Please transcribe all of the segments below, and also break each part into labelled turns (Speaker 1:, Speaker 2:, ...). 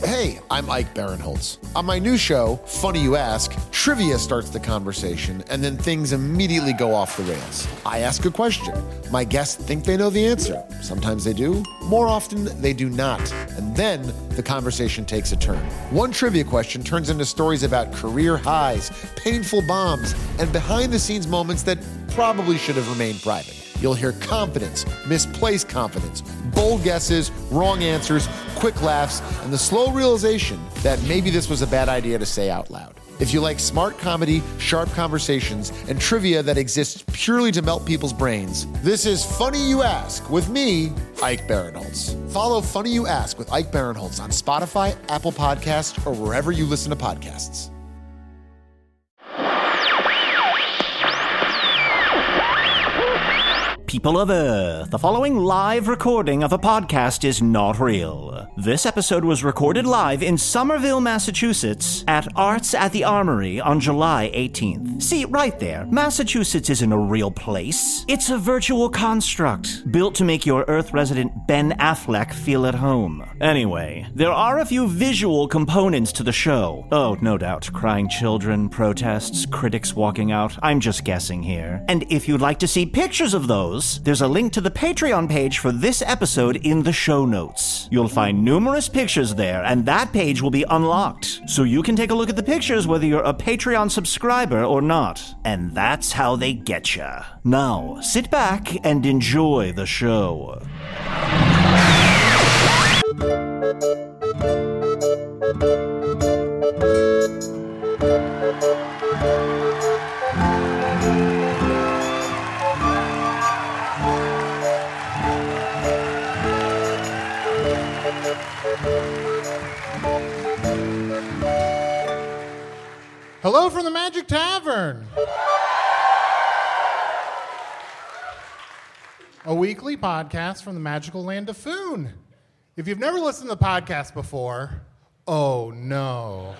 Speaker 1: Hey, I'm Ike Barinholtz. On my new show, Funny You Ask, trivia starts the conversation, and then things immediately go off the rails. I ask a question. My guests think they know the answer. Sometimes they do. More often, they do not. And then the conversation takes a turn. One trivia question turns into stories about career highs, painful bombs, and behind-the-scenes moments that probably should have remained private. You'll hear confidence, misplaced confidence, bold guesses, wrong answers, quick laughs, and the slow realization that maybe this was a bad idea to say out loud. If you like smart comedy, sharp conversations, and trivia that exists purely to melt people's brains, this is Funny You Ask with me, Ike Barinholtz. Follow Funny You Ask with Ike Barinholtz on Spotify, Apple Podcasts, or wherever you listen to podcasts.
Speaker 2: People of Earth, the following live recording of a podcast is not real. This episode was recorded live in Somerville, Massachusetts at Arts at the Armory on July 18th. See, right there, Massachusetts isn't a real place. It's a virtual construct, built to make your Earth resident Ben Affleck feel at home. Anyway, there are a few visual components to the show. Oh, no doubt, crying children, protests, critics walking out. I'm just guessing here. And if you'd like to see pictures of those, there's a link to the Patreon page for this episode in the show notes. You'll find numerous pictures there, and that page will be unlocked, so you can take a look at the pictures whether you're a Patreon subscriber or not. And that's how they get ya. Now, sit back and enjoy the show.
Speaker 3: Hello from the Magic Tavern. A weekly podcast from the magical land of Foon. If you've never listened to the podcast before, oh no.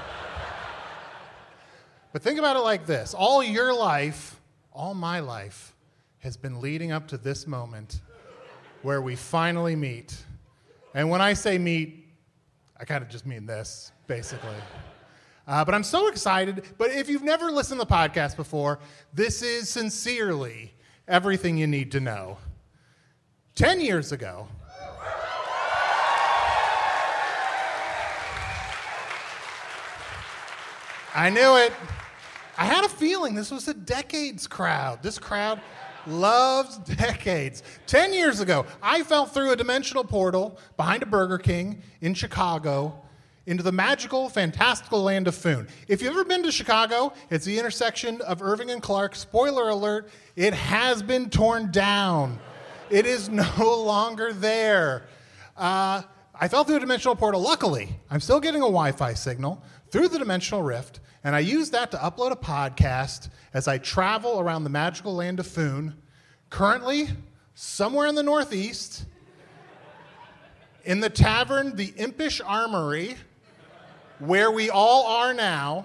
Speaker 3: But think about it like this. All your life, all my life, has been leading up to this moment where we finally meet. And when I say meet, I kind of just mean this, basically. But I'm so excited. But if you've never listened to the podcast before, this is sincerely everything you need to know. 10 years ago, I knew it. I had a feeling this was a decades crowd. This crowd loves decades. 10 years ago, I fell through a dimensional portal behind a Burger King in Chicago into the magical, fantastical land of Foon. If you've ever been to Chicago, it's the intersection of Irving and Clark. Spoiler alert, it has been torn down. It is no longer there. I fell through a dimensional portal. Luckily, I'm still getting a Wi-Fi signal through the dimensional rift, and I use that to upload a podcast as I travel around the magical land of Foon. Currently, somewhere in the Northeast, in the tavern, the Impish Armory, where we all are now.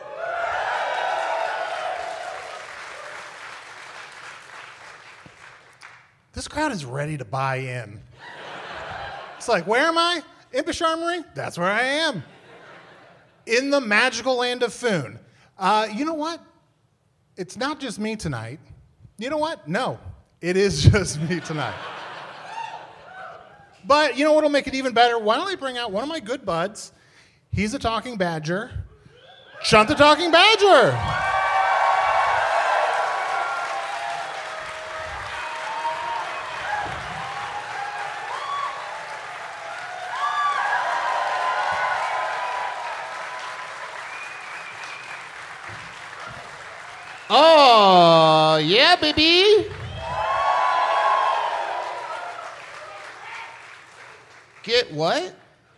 Speaker 3: This crowd is ready to buy in. It's like, where am I? Impish Armory? That's where I am. In the magical land of Foon. You know what? It's not just me tonight. You know what? No, it is just me tonight. But you know what'll make it even better? Why don't I bring out one of my good buds? He's a talking badger. Chunt the Talking Badger.
Speaker 4: Oh, yeah, baby. Get what?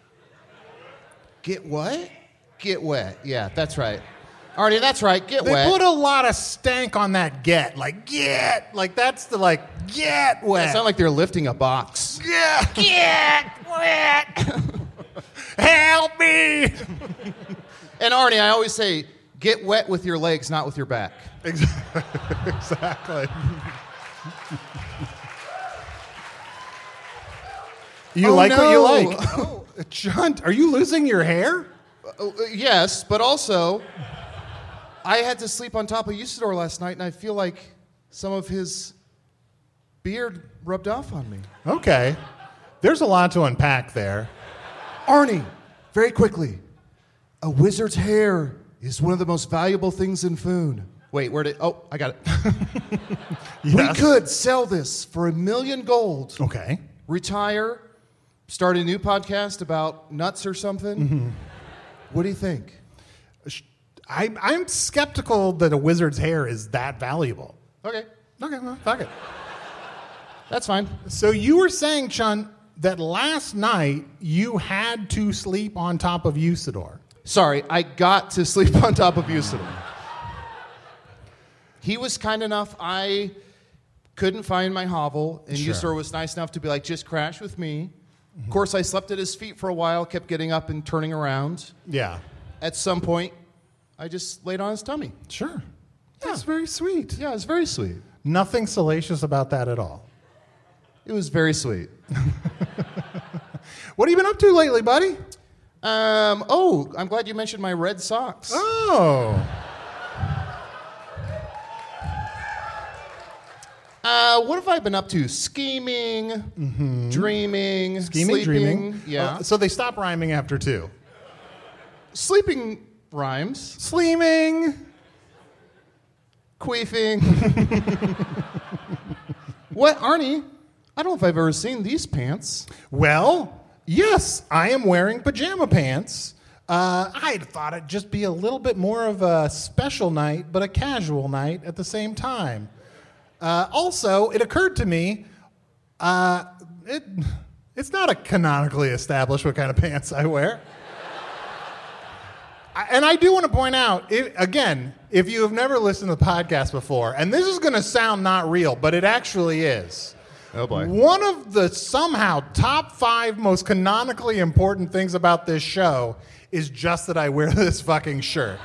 Speaker 4: Get what? Get wet. Yeah, that's right. Artie, that's right. Get wet.
Speaker 3: They put a lot of stank on that get. Like, get. Like, that's the, like, get wet.
Speaker 4: It sounds like they're lifting a box.
Speaker 3: Yeah. Get wet. Help me.
Speaker 4: And Arnie, I always say, get wet with your legs, not with your back.
Speaker 3: Exactly. You like what you like.
Speaker 4: Oh,
Speaker 3: Chunt, are you losing your hair?
Speaker 4: Yes, but also, I had to sleep on top of Usador last night, and I feel like some of his beard rubbed off on me.
Speaker 3: Okay. There's a lot to unpack there.
Speaker 4: Arnie, very quickly, a wizard's hair is one of the most valuable things in Foon. Wait, oh, I got it.
Speaker 3: Yes.
Speaker 4: We could sell this for $1 million gold.
Speaker 3: Okay.
Speaker 4: Retire, start a new podcast about nuts or something. Mm-hmm. What do you think?
Speaker 3: I'm skeptical that a wizard's hair is that valuable.
Speaker 4: Okay,
Speaker 3: Well, fuck it.
Speaker 4: that's fine.
Speaker 3: So you were saying, Chunt, that last night you had to sleep on top of Usador.
Speaker 4: Sorry, I got to sleep on top of Usador. He was kind enough. I couldn't find my hovel, and
Speaker 3: Sure.
Speaker 4: Usador was nice enough to be like, just crash with me. Mm-hmm. Of course, I slept at his feet for a while, kept getting up and turning around.
Speaker 3: Yeah.
Speaker 4: At some point, I just laid on his tummy.
Speaker 3: Sure. That's very sweet.
Speaker 4: Yeah, it was very sweet.
Speaker 3: Nothing salacious about that at all.
Speaker 4: It was very sweet.
Speaker 3: What have you been up to lately, buddy?
Speaker 4: I'm glad you mentioned my red socks.
Speaker 3: Oh.
Speaker 4: What have I been up to? Scheming, dreaming,
Speaker 3: Scheming,
Speaker 4: sleeping.
Speaker 3: dreaming.
Speaker 4: Yeah.
Speaker 3: So they stop rhyming after 2.
Speaker 4: Sleeping rhymes.
Speaker 3: Sleeming.
Speaker 4: Queefing. What, Arnie? I don't know if I've ever seen these pants.
Speaker 3: Well, yes, I am wearing pajama pants. I thought it'd just be a little bit more of a special night, but a casual night at the same time. Also, it occurred to me, it's not a canonically established what kind of pants I wear. And I do want to point out, again, if you have never listened to the podcast before, and this is going to sound not real, but it actually is.
Speaker 4: Oh, boy.
Speaker 3: One of the somehow top 5 most canonically important things about this show is just that I wear this fucking shirt.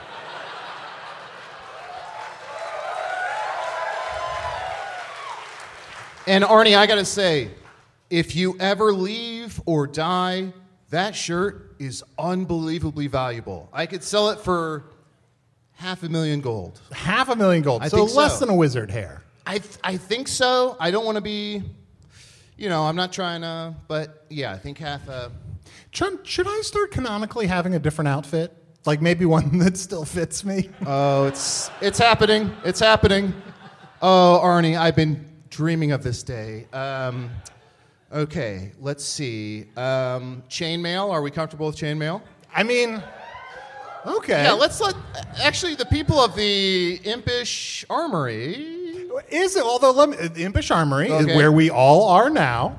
Speaker 4: And Arnie, I gotta say, if you ever leave or die, that shirt is unbelievably valuable. I could sell it for $500,000 gold.
Speaker 3: $500,000 gold.
Speaker 4: I
Speaker 3: So
Speaker 4: think
Speaker 3: less
Speaker 4: so.
Speaker 3: than a wizard hair.
Speaker 4: I think so. I don't want to be, I'm not trying to, but yeah, I think half a...
Speaker 3: Chunt, should I start canonically having a different outfit? Like maybe one that still fits me?
Speaker 4: Oh, it's happening. It's happening. Oh, Arnie, I've been dreaming of this day. Okay, let's see. Chainmail. Are we comfortable with chainmail?
Speaker 3: I mean, okay.
Speaker 4: Yeah, let's let actually the people of the Impish Armory.
Speaker 3: Is it? Although the Impish Armory is
Speaker 4: Okay.
Speaker 3: where we all are now.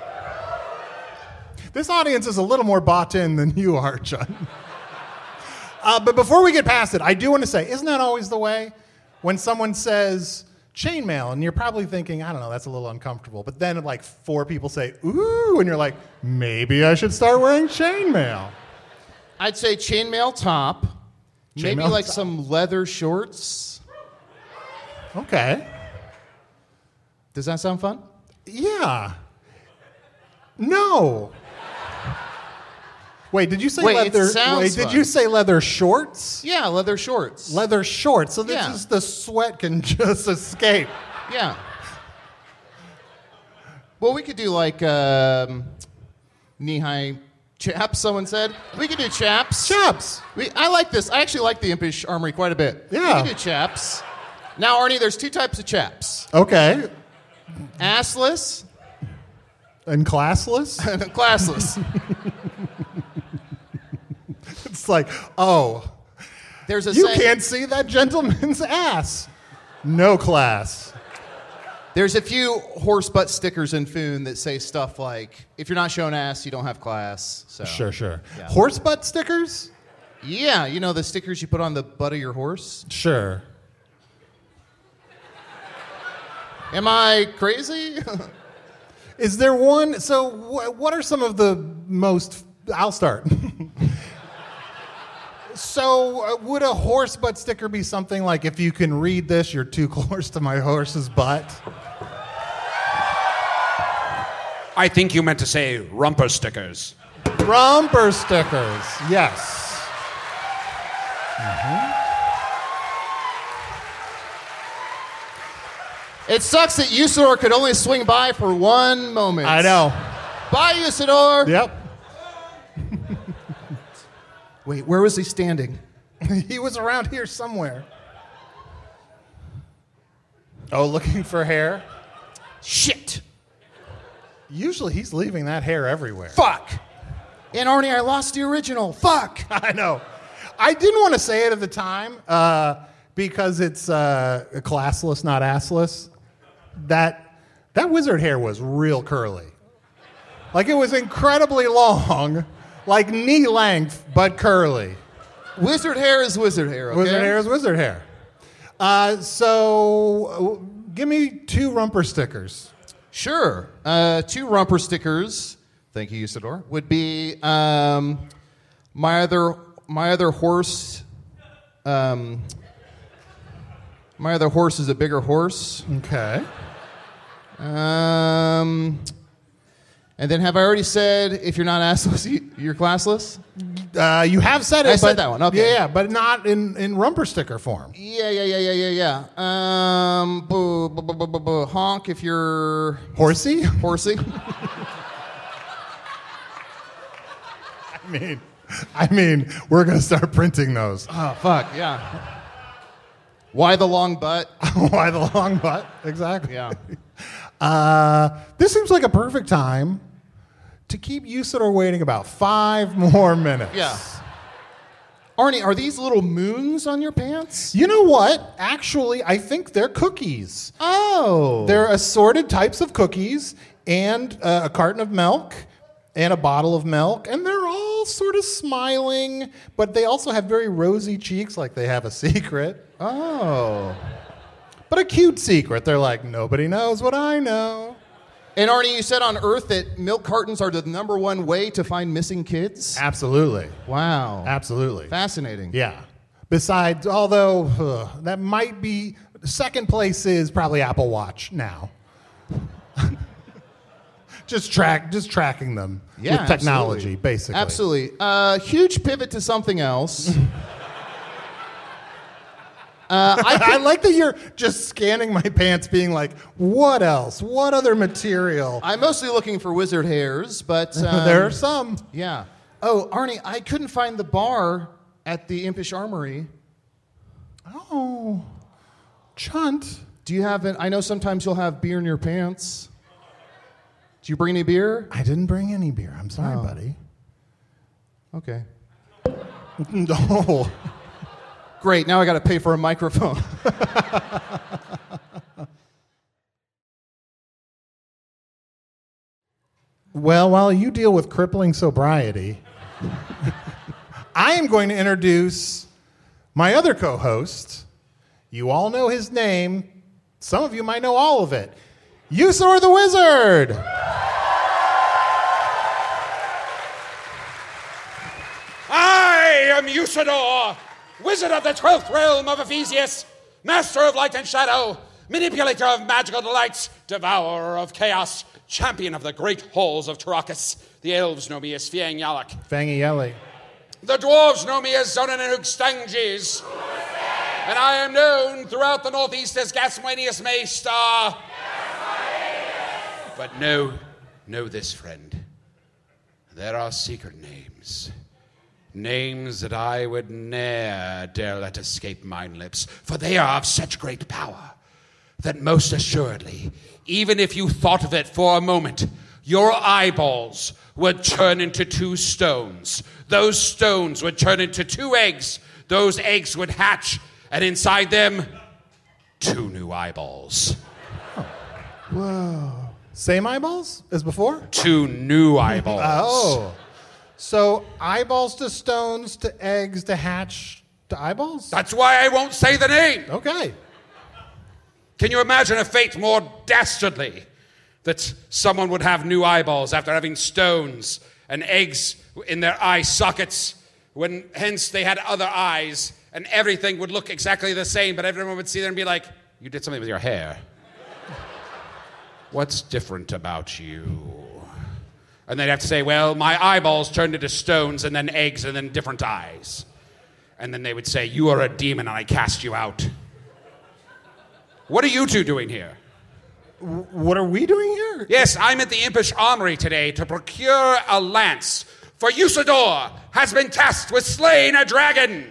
Speaker 3: This audience is a little more bought in than you are, Chunt. But before we get past it, I do want to say, isn't that always the way? When someone says chainmail, and you're probably thinking, I don't know, that's a little uncomfortable. But then like 4 people say, ooh, and you're like, maybe I should start wearing chainmail.
Speaker 4: I'd say chainmail top. Maybe
Speaker 3: Chainmail
Speaker 4: like
Speaker 3: top.
Speaker 4: some leather shorts.
Speaker 3: Okay.
Speaker 4: Does that sound fun?
Speaker 3: Yeah. No. Wait, did you say
Speaker 4: Wait, it
Speaker 3: leather?
Speaker 4: sounds
Speaker 3: Wait, did
Speaker 4: fun.
Speaker 3: you say leather shorts?
Speaker 4: Yeah, leather shorts.
Speaker 3: Leather shorts. So this
Speaker 4: Yeah.
Speaker 3: is the sweat can just escape.
Speaker 4: Yeah. Well, we could do like knee-high chaps, someone said. We could do chaps.
Speaker 3: Chaps.
Speaker 4: I like this. I actually like the Impish Armory quite a bit.
Speaker 3: Yeah.
Speaker 4: We could do chaps. Now, Arnie, there's 2 types of chaps.
Speaker 3: Okay.
Speaker 4: Assless
Speaker 3: And classless?
Speaker 4: and classless.
Speaker 3: It's like, oh,
Speaker 4: There's a
Speaker 3: you
Speaker 4: saying-
Speaker 3: can't see that gentleman's ass. No class.
Speaker 4: There's a few horse butt stickers in Foon that say stuff like, if you're not showing ass, you don't have class. So.
Speaker 3: Sure.
Speaker 4: Yeah.
Speaker 3: Horse butt stickers?
Speaker 4: Yeah, you know the stickers you put on the butt of your horse?
Speaker 3: Sure.
Speaker 4: Am I crazy?
Speaker 3: Is there one? So, what are some of the most? I'll start. So, would a horse butt sticker be something like, if you can read this, you're too close to my horse's butt?
Speaker 5: I think you meant to say rumper stickers.
Speaker 3: Rumper stickers. Yes.
Speaker 4: It sucks that Usador could only swing by for 1 moment.
Speaker 3: I know.
Speaker 4: Bye, Usador.
Speaker 3: Yep.
Speaker 4: Wait, where was he standing?
Speaker 3: He was around here somewhere. Oh, looking for hair?
Speaker 4: Shit.
Speaker 3: Usually he's leaving that hair everywhere.
Speaker 4: Fuck. And Arnie, I lost the original. Fuck.
Speaker 3: I know. I didn't want to say it at the time because it's classless, not assless. That wizard hair was real curly. Like, it was incredibly long, like knee length, but curly.
Speaker 4: Wizard hair is wizard hair, okay?
Speaker 3: Wizard hair is wizard hair. So give me 2 rumper stickers.
Speaker 4: Sure. 2 rumper stickers, thank you, Usador, would be my other horse. My other horse is a bigger horse.
Speaker 3: Okay.
Speaker 4: And then have I already said if you're not assless, you're classless?
Speaker 3: You have said it.
Speaker 4: I said that one, okay.
Speaker 3: Yeah, but not in rumper sticker form.
Speaker 4: Yeah. Honk if you're...
Speaker 3: Horsey?
Speaker 4: Horsey.
Speaker 3: I mean, we're going to start printing those.
Speaker 4: Oh, fuck, yeah. Why the long butt?
Speaker 3: Why the long butt? Exactly.
Speaker 4: Yeah.
Speaker 3: This seems like a perfect time to keep Usador waiting about 5 more minutes.
Speaker 4: Yeah. Arnie, are these little moons on your pants?
Speaker 3: You know what? Actually, I think they're cookies.
Speaker 4: Oh.
Speaker 3: They're assorted types of cookies and a carton of milk and a bottle of milk, and they're all sort of smiling, but they also have very rosy cheeks like they have a secret.
Speaker 4: Oh.
Speaker 3: But a cute secret. They're like, nobody knows what I know.
Speaker 4: And Arnie, you said on Earth that milk cartons are the #1 way to find missing kids?
Speaker 3: Absolutely.
Speaker 4: Wow.
Speaker 3: Absolutely.
Speaker 4: Fascinating.
Speaker 3: Yeah. Besides, although that might be, second place is probably Apple Watch now. just tracking them with technology,
Speaker 4: absolutely.
Speaker 3: basically.
Speaker 4: Absolutely. Huge pivot to something else.
Speaker 3: I like that you're just scanning my pants, being like, what else? What other material?
Speaker 4: I'm mostly looking for wizard hairs, but...
Speaker 3: there are some.
Speaker 4: Yeah. Oh, Arnie, I couldn't find the bar at the Impish Armory.
Speaker 3: Oh, Chunt.
Speaker 4: Do you have it? I know sometimes you'll have beer in your pants. Do you bring any beer?
Speaker 3: I didn't bring any beer. I'm sorry, buddy.
Speaker 4: Okay.
Speaker 3: No.
Speaker 4: Great, now I got to pay for a microphone.
Speaker 3: Well, while you deal with crippling sobriety, I am going to introduce my other co-host. You all know his name. Some of you might know all of it. Usador the Wizard.
Speaker 5: I am Usador, wizard of the 12th realm of Ephesius, master of light and shadow, manipulator of magical delights, devourer of chaos, champion of the great halls of Tarakas. The elves know me as Fiang Yalak.
Speaker 3: Fangy Yelly.
Speaker 5: The dwarves know me as Zonin and Hugstangis. And I am known throughout the Northeast as Gaswanius Maystar. But know this, friend. There are secret names. Names that I would ne'er dare let escape mine lips, for they are of such great power that most assuredly, even if you thought of it for a moment, your eyeballs would turn into 2 stones. Those stones would turn into 2 eggs. Those eggs would hatch, and inside them, 2 new eyeballs.
Speaker 3: Whoa. Same eyeballs as before?
Speaker 5: 2 new eyeballs.
Speaker 3: Oh. So eyeballs to stones to eggs to hatch to eyeballs?
Speaker 5: That's why I won't say the name.
Speaker 3: Okay.
Speaker 5: Can you imagine a fate more dastardly? That someone would have new eyeballs after having stones and eggs in their eye sockets, when hence they had other eyes, and everything would look exactly the same, but everyone would see them and be like, you did something with your hair. What's different about you? And they'd have to say, well, my eyeballs turned into stones and then eggs and then different eyes. And then they would say, you are a demon and I cast you out. What are you two doing here?
Speaker 3: What are we doing here?
Speaker 5: Yes, I'm at the Impish Armory today to procure a lance. For Usador has been tasked with slaying a dragon.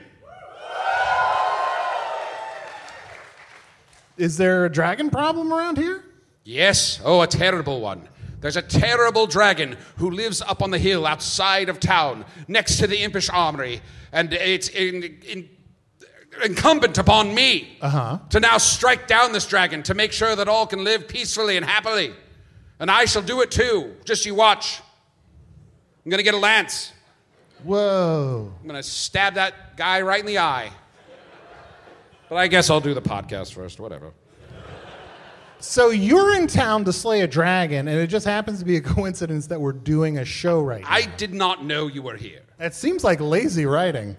Speaker 3: Is there a dragon problem around here?
Speaker 5: Yes, oh, a terrible one. There's a terrible dragon who lives up on the hill outside of town, next to the Impish Armory, and it's incumbent upon me to now strike down this dragon to make sure that all can live peacefully and happily. And I shall do it too. Just you watch. I'm going to get a lance.
Speaker 4: Whoa.
Speaker 5: I'm going to stab that guy right in the eye. But I guess I'll do the podcast first, whatever.
Speaker 3: So you're in town to slay a dragon, and it just happens to be a coincidence that we're doing a show right now.
Speaker 5: I did not know you were here.
Speaker 3: It seems like lazy writing.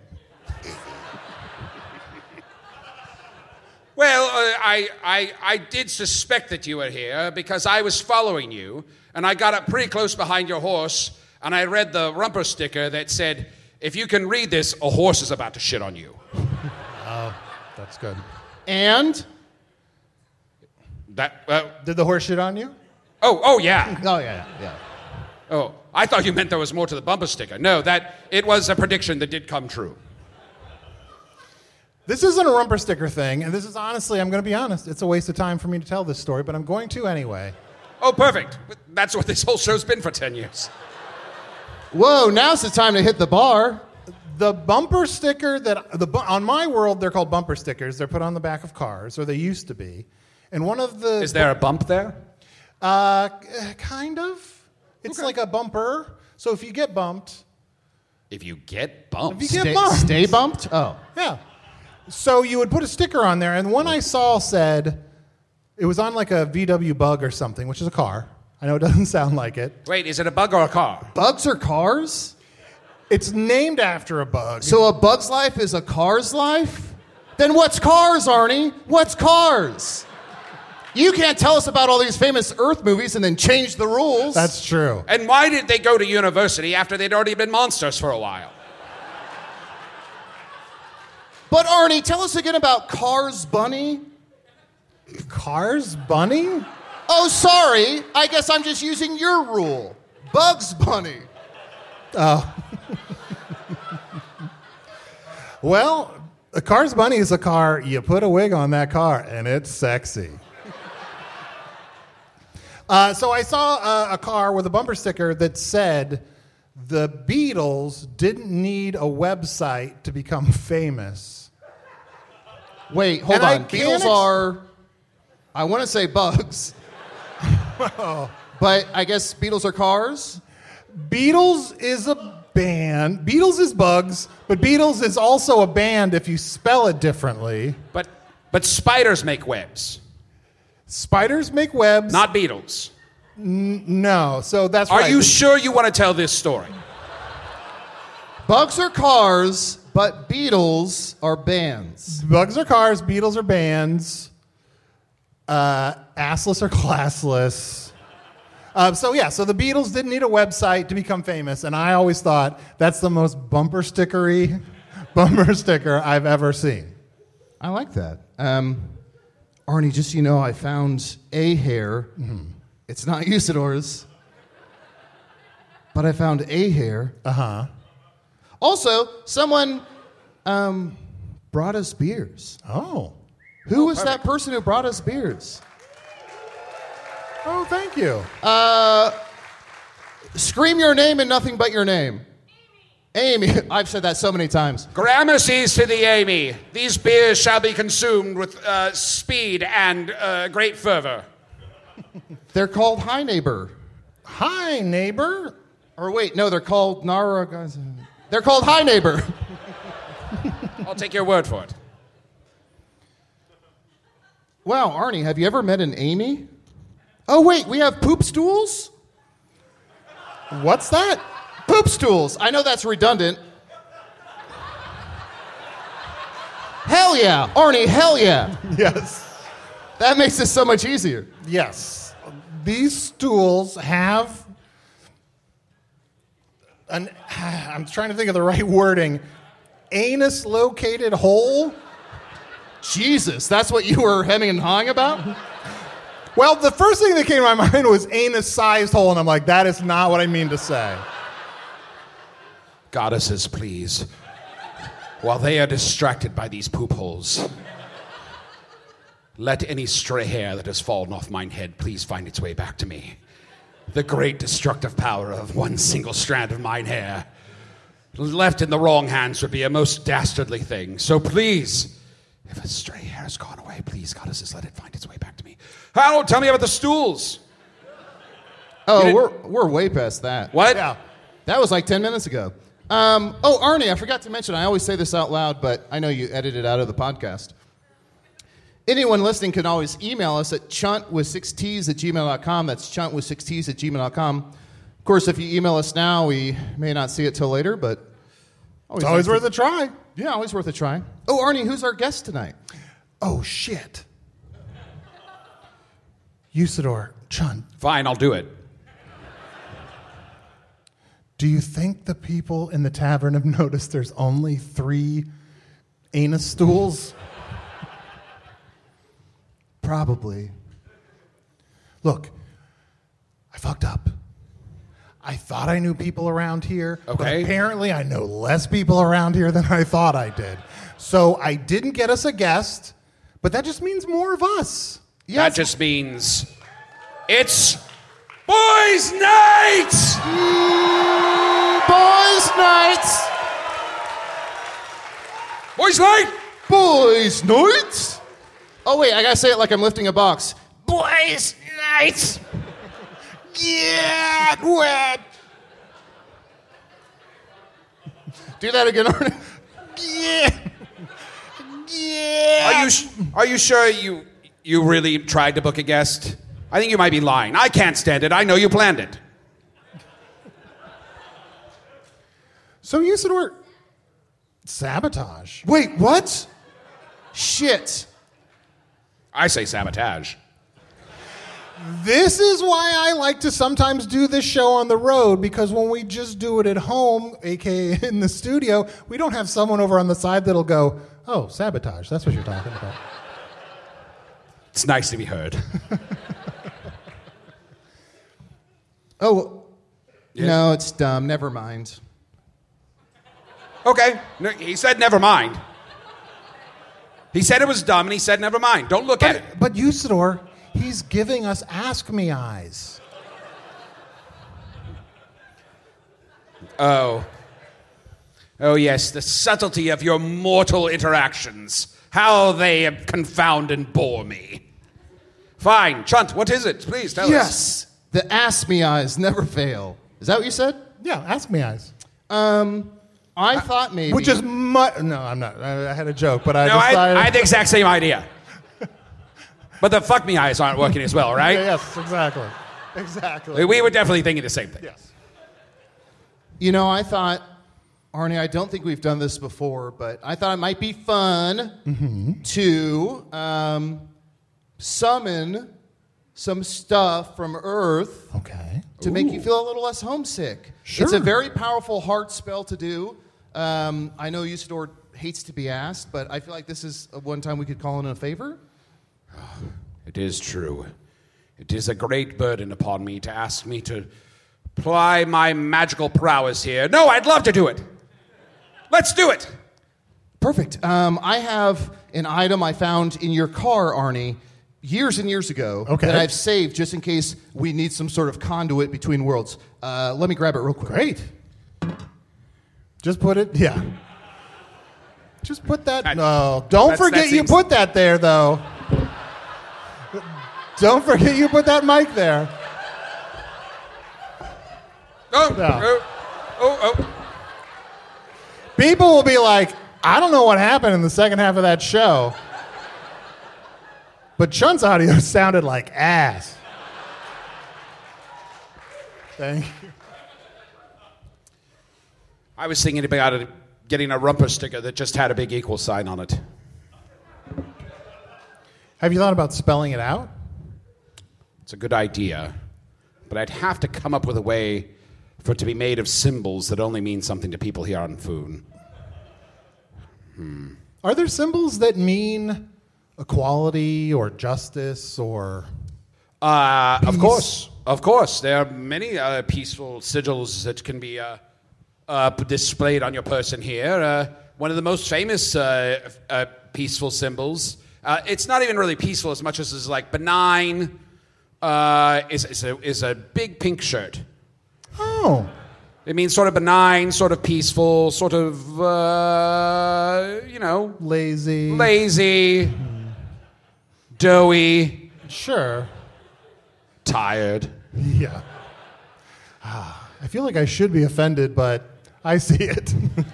Speaker 5: Well, I did suspect that you were here because I was following you, and I got up pretty close behind your horse, and I read the bumper sticker that said, if you can read this, a horse is about to shit on you.
Speaker 3: Oh, that's good.
Speaker 4: And?
Speaker 3: Did the horse shit on you?
Speaker 5: Oh, yeah.
Speaker 4: Oh, yeah.
Speaker 5: Oh, I thought you meant there was more to the bumper sticker. No, it was a prediction that did come true.
Speaker 3: This isn't a rumper sticker thing, and this is honestly, I'm going to be honest, it's a waste of time for me to tell this story, but I'm going to anyway.
Speaker 5: Oh, perfect. That's what this whole show's been for 10 years.
Speaker 4: Whoa, now's the time to hit the bar.
Speaker 3: The bumper sticker on my world, they're called bumper stickers. They're put on the back of cars, or they used to be. And one of the...
Speaker 5: Is there a bump there?
Speaker 3: Kind of. It's like a bumper. So if you get bumped...
Speaker 5: If you get bumped?
Speaker 4: Stay bumped? Oh.
Speaker 3: Yeah. So you would put a sticker on there, and one I saw said... It was on like a VW Bug or something, which is a car. I know it doesn't sound like it.
Speaker 5: Wait, is it a bug or a car?
Speaker 4: Bugs are cars?
Speaker 3: It's named after a bug.
Speaker 4: So a bug's life is a car's life? Then what's cars, Arnie? What's cars? You can't tell us about all these famous Earth movies and then change the rules.
Speaker 3: That's true.
Speaker 5: And why did they go to university after they'd already been monsters for a while?
Speaker 4: But Arnie, tell us again about Cars Bunny.
Speaker 3: Cars Bunny?
Speaker 4: Oh, sorry. I guess I'm just using your rule. Bugs Bunny.
Speaker 3: Oh. Well, a Cars Bunny is a car, you put a wig on that car, and it's sexy. So I saw a car with a bumper sticker that said, the Beatles didn't need a website to become famous.
Speaker 4: Wait, hold on. Beatles are, I want to say bugs. But I guess Beatles are cars?
Speaker 3: Beatles is a band. Beatles is bugs, but Beatles is also a band if you spell it differently.
Speaker 5: But spiders make webs.
Speaker 3: Spiders make webs.
Speaker 5: Not Beatles.
Speaker 3: No, so that's right.
Speaker 5: Are you sure you want to tell this story?
Speaker 4: Bugs are cars, but Beatles are bands.
Speaker 3: Bugs are cars, Beatles are bands. Assless or classless. So the Beatles didn't need a website to become famous, and I always thought that's the most bumper sticker I've ever seen.
Speaker 4: I like that. Arnie, just so you know, I found a hair. Mm-hmm. It's not Usador's, but I found a hair.
Speaker 3: Uh-huh.
Speaker 4: Also, someone brought us beers.
Speaker 3: Oh.
Speaker 4: Who was that person who brought us beers?
Speaker 3: Oh, thank you.
Speaker 4: Scream your name and nothing but your name. Amy. I've said that so many times.
Speaker 5: Gramercies to the Amy. These beers shall be consumed with speed and great fervor.
Speaker 4: They're called Hi Neighbor.
Speaker 3: Hi, neighbor.
Speaker 4: Or wait, no, they're called Nara. They're called Hi Neighbor.
Speaker 5: I'll take your word for it.
Speaker 4: Wow, Arnie, have you ever met an Amy? Oh, wait, we have poop stools?
Speaker 3: What's that?
Speaker 4: Poop stools. I know that's redundant. Hell yeah. Arnie, hell yeah.
Speaker 3: Yes.
Speaker 4: That makes this so much easier.
Speaker 3: Yes. These stools have I'm trying to think of the right wording. Anus-located hole?
Speaker 4: Jesus, that's what you were hemming and hawing about?
Speaker 3: Well, the first thing that came to my mind was anus-sized hole, and I'm like, that is not what I mean to say.
Speaker 5: Goddesses, please. While they are distracted by these poop holes, let any stray hair that has fallen off mine head please find its way back to me. The great destructive power of one single strand of mine hair, left in the wrong hands, would be a most dastardly thing. So please, if a stray hair has gone away, please, goddesses, let it find its way back to me. Harold, tell me about the stools.
Speaker 4: Oh, we're way past that.
Speaker 5: What?
Speaker 3: Yeah.
Speaker 4: That was like 10 minutes ago. Arnie, I forgot to mention, I always say this out loud, but I know you edit it out of the podcast. Anyone listening can always email us at chuntwith6ts@gmail.com. That's chuntwith6ts@gmail.com. Of course, if you email us now, we may not see it till later, but
Speaker 3: It's always worth a try.
Speaker 4: Yeah, always worth a try. Oh, Arnie, who's our guest tonight?
Speaker 3: Oh, shit. Usador, Chun,
Speaker 5: Fine, I'll do it.
Speaker 3: do you think the people in the tavern have noticed there's only 3 anus stools?
Speaker 4: Probably.
Speaker 3: Look, I fucked up. I thought I knew people around here, but
Speaker 5: Okay.
Speaker 3: apparently I know less people around here than I thought I did. So I didn't get us a guest, but that just means more of us.
Speaker 5: That just means it's Boys' Night!
Speaker 4: Boys' nights!
Speaker 5: Boys' Night!
Speaker 4: Boys' nights! Oh, wait, I gotta say it like I'm lifting a box. Boys' nights!
Speaker 3: Get wet!
Speaker 4: Do that again, Arnie.
Speaker 3: Yeah! Yeah!
Speaker 5: Are you sure you really tried to book a guest? I think you might be lying. I can't stand it. I know you planned it.
Speaker 3: So Usador, sabotage.
Speaker 4: Wait, what? Shit.
Speaker 5: I say sabotage.
Speaker 3: This is why I like to sometimes do this show on the road, because when we just do it at home, aka in the studio, we don't have someone over on the side that'll go, oh, sabotage, that's what you're talking about.
Speaker 5: It's nice to be heard.
Speaker 4: Oh,
Speaker 5: Yes?
Speaker 4: no, it's dumb. Never mind.
Speaker 5: Okay. No, he said never mind. He said it was dumb, and he said never mind. Don't look at it.
Speaker 3: But Usador, he's giving us Ask Me Eyes.
Speaker 5: Oh, yes, the subtlety of your mortal interactions. How they confound and bore me. Fine. Chunt, what is it? Please tell us.
Speaker 4: Yes, the ask me eyes never fail. Is that what you said?
Speaker 3: Yeah, Ask Me Eyes.
Speaker 4: I thought maybe.
Speaker 3: Which is no, I'm not. I had a joke, but I
Speaker 5: No,
Speaker 3: decided.
Speaker 5: I had the exact same idea. But the fuck me eyes aren't working as well, right?
Speaker 3: Yes, exactly. Exactly.
Speaker 5: We were definitely thinking the same thing.
Speaker 3: Yes.
Speaker 4: You know, I thought, Arnie, I don't think we've done this before, but I thought it might be fun to summon some stuff from Earth
Speaker 3: Okay.
Speaker 4: to make you feel a little less homesick.
Speaker 3: Sure.
Speaker 4: It's a very powerful heart spell to do. I know Usador hates to be asked, but I feel like this is one time we could call in a favor.
Speaker 5: It is true. It is a great burden upon me to ask me to ply my magical prowess here. No, I'd love to do it. Let's do it.
Speaker 4: Perfect. I have an item I found in your car, Arnie, years and years ago
Speaker 3: Okay.
Speaker 4: that I've saved just in case we need some sort of conduit between worlds. Let me grab it real quick.
Speaker 3: Great. Just put it. Yeah. Just put that. No, don't forget you
Speaker 5: seems-
Speaker 3: put that there, though. Don't forget you put that mic there.
Speaker 5: Oh,
Speaker 3: Yeah.
Speaker 5: oh.
Speaker 3: People will be like, I don't know what happened in the second half of that show, but Chun's audio sounded like ass. Thank you.
Speaker 5: I was thinking about getting a rumper sticker that just had a big equal sign on it.
Speaker 3: Have you thought about spelling it out?
Speaker 5: It's a good idea, but I'd have to come up with a way for it to be made of symbols that only mean something to people here on Foon.
Speaker 3: Are there symbols that mean equality or justice or...
Speaker 5: Of course. There are many peaceful sigils that can be displayed on your person here. One of the most famous peaceful symbols. It's not even really peaceful as much as it's like benign. Is a big pink shirt.
Speaker 3: Oh.
Speaker 5: It means sort of benign, sort of peaceful, sort of
Speaker 3: Lazy.
Speaker 5: Doughy,
Speaker 3: Sure.
Speaker 5: tired.
Speaker 3: Yeah. I feel like I should be offended, but I see it.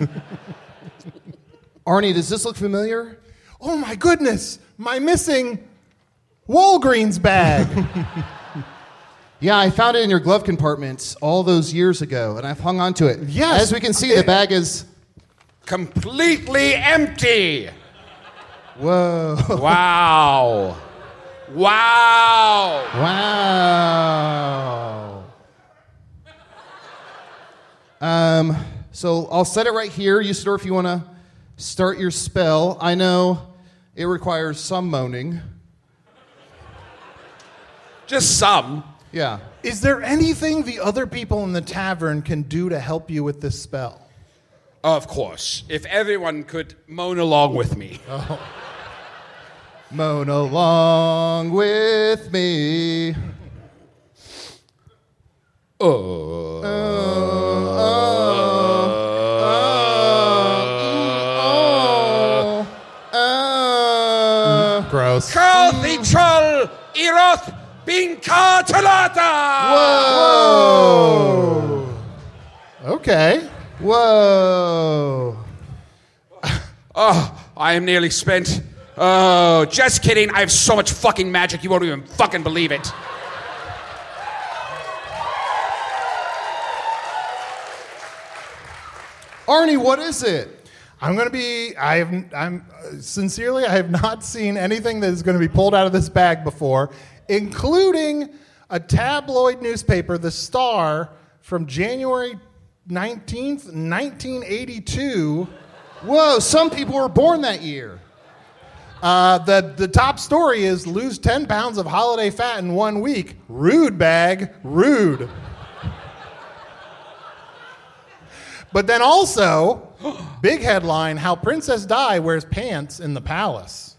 Speaker 4: Arnie, does this look familiar?
Speaker 3: Oh my goodness, my missing Walgreens bag.
Speaker 4: Yeah, I found it in your glove compartment all those years ago, and I've hung on to it.
Speaker 3: Yes.
Speaker 4: As we can see, the bag is...
Speaker 5: Completely empty.
Speaker 4: Whoa.
Speaker 5: Wow. Wow.
Speaker 4: Wow. So I'll set it right here. Usador, if you want to start your spell. I know it requires some moaning.
Speaker 5: Just some.
Speaker 4: Yeah.
Speaker 3: Is there anything the other people in the tavern can do to help you with this spell?
Speaker 5: Of course. If everyone could moan along with me.
Speaker 4: Moan along with me.
Speaker 3: Gross.
Speaker 5: Carthy Troll Iroth Bin Cartelata!
Speaker 3: Whoa. Okay.
Speaker 4: Whoa.
Speaker 5: Oh, I am nearly spent. Oh, just kidding. I have so much fucking magic, you won't even fucking believe it.
Speaker 4: Arnie, what is it?
Speaker 3: I have not seen anything that is going to be pulled out of this bag before, including a tabloid newspaper, The Star, from January 19th, 1982.
Speaker 4: Whoa, some people were born that year.
Speaker 3: The top story is lose 10 pounds of holiday fat in 1 week. Rude bag, rude. But then also, big headline, how Princess Di wears pants in the palace.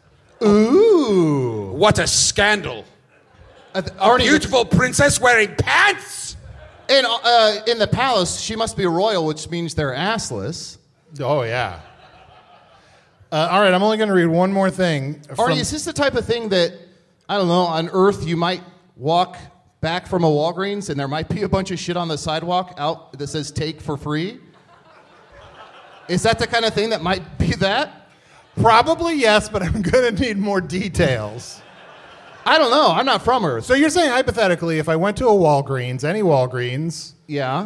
Speaker 4: Ooh.
Speaker 5: What a scandal.
Speaker 4: Arnie,
Speaker 5: Beautiful princess wearing pants?
Speaker 4: in the palace, she must be a royal, which means they're assless.
Speaker 3: Oh, yeah. All right, I'm only going to read one more thing.
Speaker 4: Arnie, is this the type of thing that, I don't know, on Earth you might walk back from a Walgreens and there might be a bunch of shit on the sidewalk out that says take for free? Is that the kind of thing that might be that?
Speaker 3: Probably yes, but I'm going to need more details.
Speaker 4: I don't know. I'm not from Earth.
Speaker 3: So you're saying hypothetically, if I went to a Walgreens, any Walgreens,
Speaker 4: Yeah.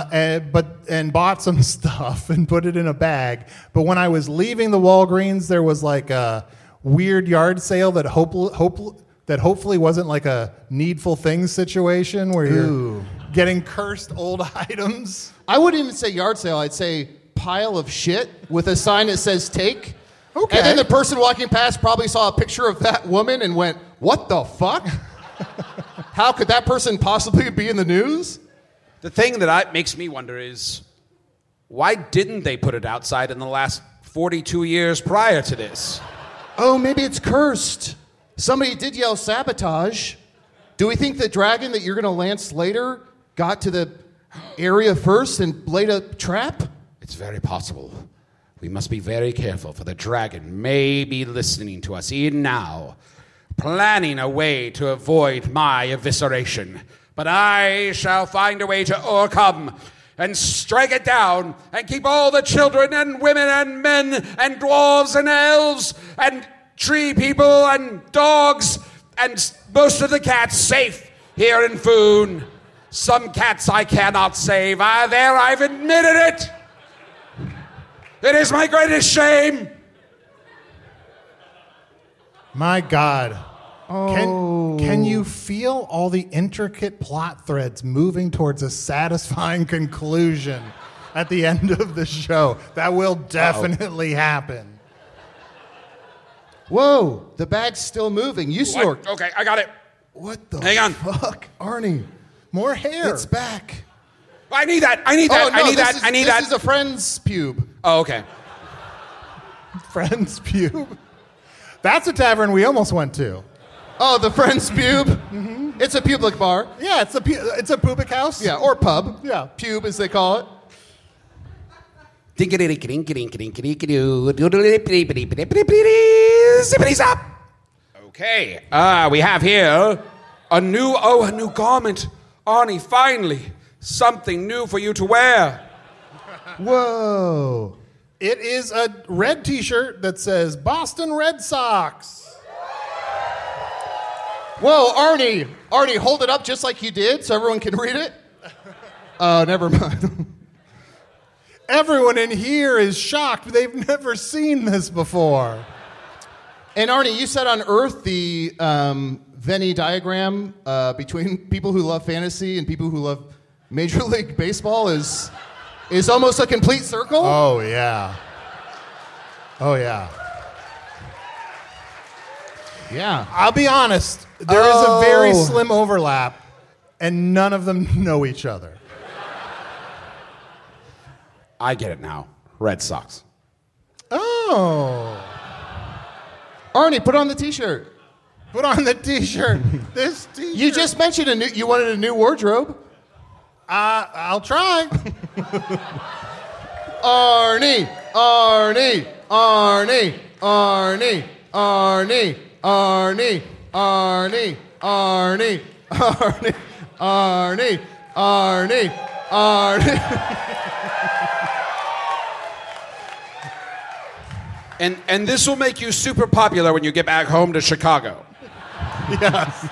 Speaker 3: and bought some stuff and put it in a bag, but when I was leaving the Walgreens, there was like a weird yard sale that hopefully wasn't like a needful things situation where you're getting cursed old items.
Speaker 4: I wouldn't even say yard sale. I'd say pile of shit with a sign that says take.
Speaker 3: Okay.
Speaker 4: And then the person walking past probably saw a picture of that woman and went, what the fuck? How could that person possibly be in the news?
Speaker 5: The thing that makes me wonder is, why didn't they put it outside in the last 42 years prior to this?
Speaker 4: Oh, maybe it's cursed. Somebody did yell sabotage. Do we think the dragon that you're going to lance later got to the area first and laid a trap?
Speaker 5: It's very possible. We must be very careful, for the dragon may be listening to us even now, planning a way to avoid my evisceration. But I shall find a way to overcome and strike it down and keep all the children and women and men and dwarves and elves and tree people and dogs and most of the cats safe here in Foon. Some cats I cannot save. I've admitted it. It is my greatest shame.
Speaker 3: My God. Can you feel all the intricate plot threads moving towards a satisfying conclusion at the end of the show? That will definitely happen.
Speaker 4: Whoa, the bag's still moving. You snort.
Speaker 5: Okay, I got it.
Speaker 4: What the
Speaker 5: Hang on.
Speaker 4: fuck? Arnie,
Speaker 3: More hair.
Speaker 4: it's back.
Speaker 5: I need that. I need that.
Speaker 4: Oh, no,
Speaker 5: I need that. I need that.
Speaker 4: This is a friend's pube.
Speaker 5: Oh, okay.
Speaker 3: Friend's pube. That's a tavern we almost went to.
Speaker 4: Oh, the friend's pube? Mm-hmm. It's a public bar.
Speaker 3: Yeah, it's a pubic house.
Speaker 4: Yeah, or pub.
Speaker 3: Yeah.
Speaker 4: Pube, as they call it.
Speaker 5: Okay. We have here a new garment. Arnie, finally, something new for you to wear.
Speaker 4: Whoa.
Speaker 3: It is a red T-shirt that says Boston Red Sox.
Speaker 4: Whoa, Arnie, hold it up just like you did so everyone can read it. Oh, never mind.
Speaker 3: Everyone in here is shocked. They've never seen this before.
Speaker 4: And Arnie, you said on Earth the Venn diagram between people who love fantasy and people who love Major League Baseball is almost a complete circle?
Speaker 3: Oh, yeah. Oh, yeah.
Speaker 4: Yeah.
Speaker 3: I'll be honest. There is a very slim overlap, and none of them know each other.
Speaker 5: I get it now. Red Sox.
Speaker 3: Oh.
Speaker 4: Arnie, put on the T-shirt.
Speaker 3: Put on the T-shirt. This T-shirt.
Speaker 4: You just mentioned you wanted a new wardrobe.
Speaker 3: I'll try.
Speaker 4: Arnie, Arnie, Arnie, Arnie, Arnie, Arnie, Arnie, Arnie, Arnie, Arnie, Arnie, Arnie.
Speaker 5: And this will make you super popular when you get back home to Chicago.
Speaker 3: Yes.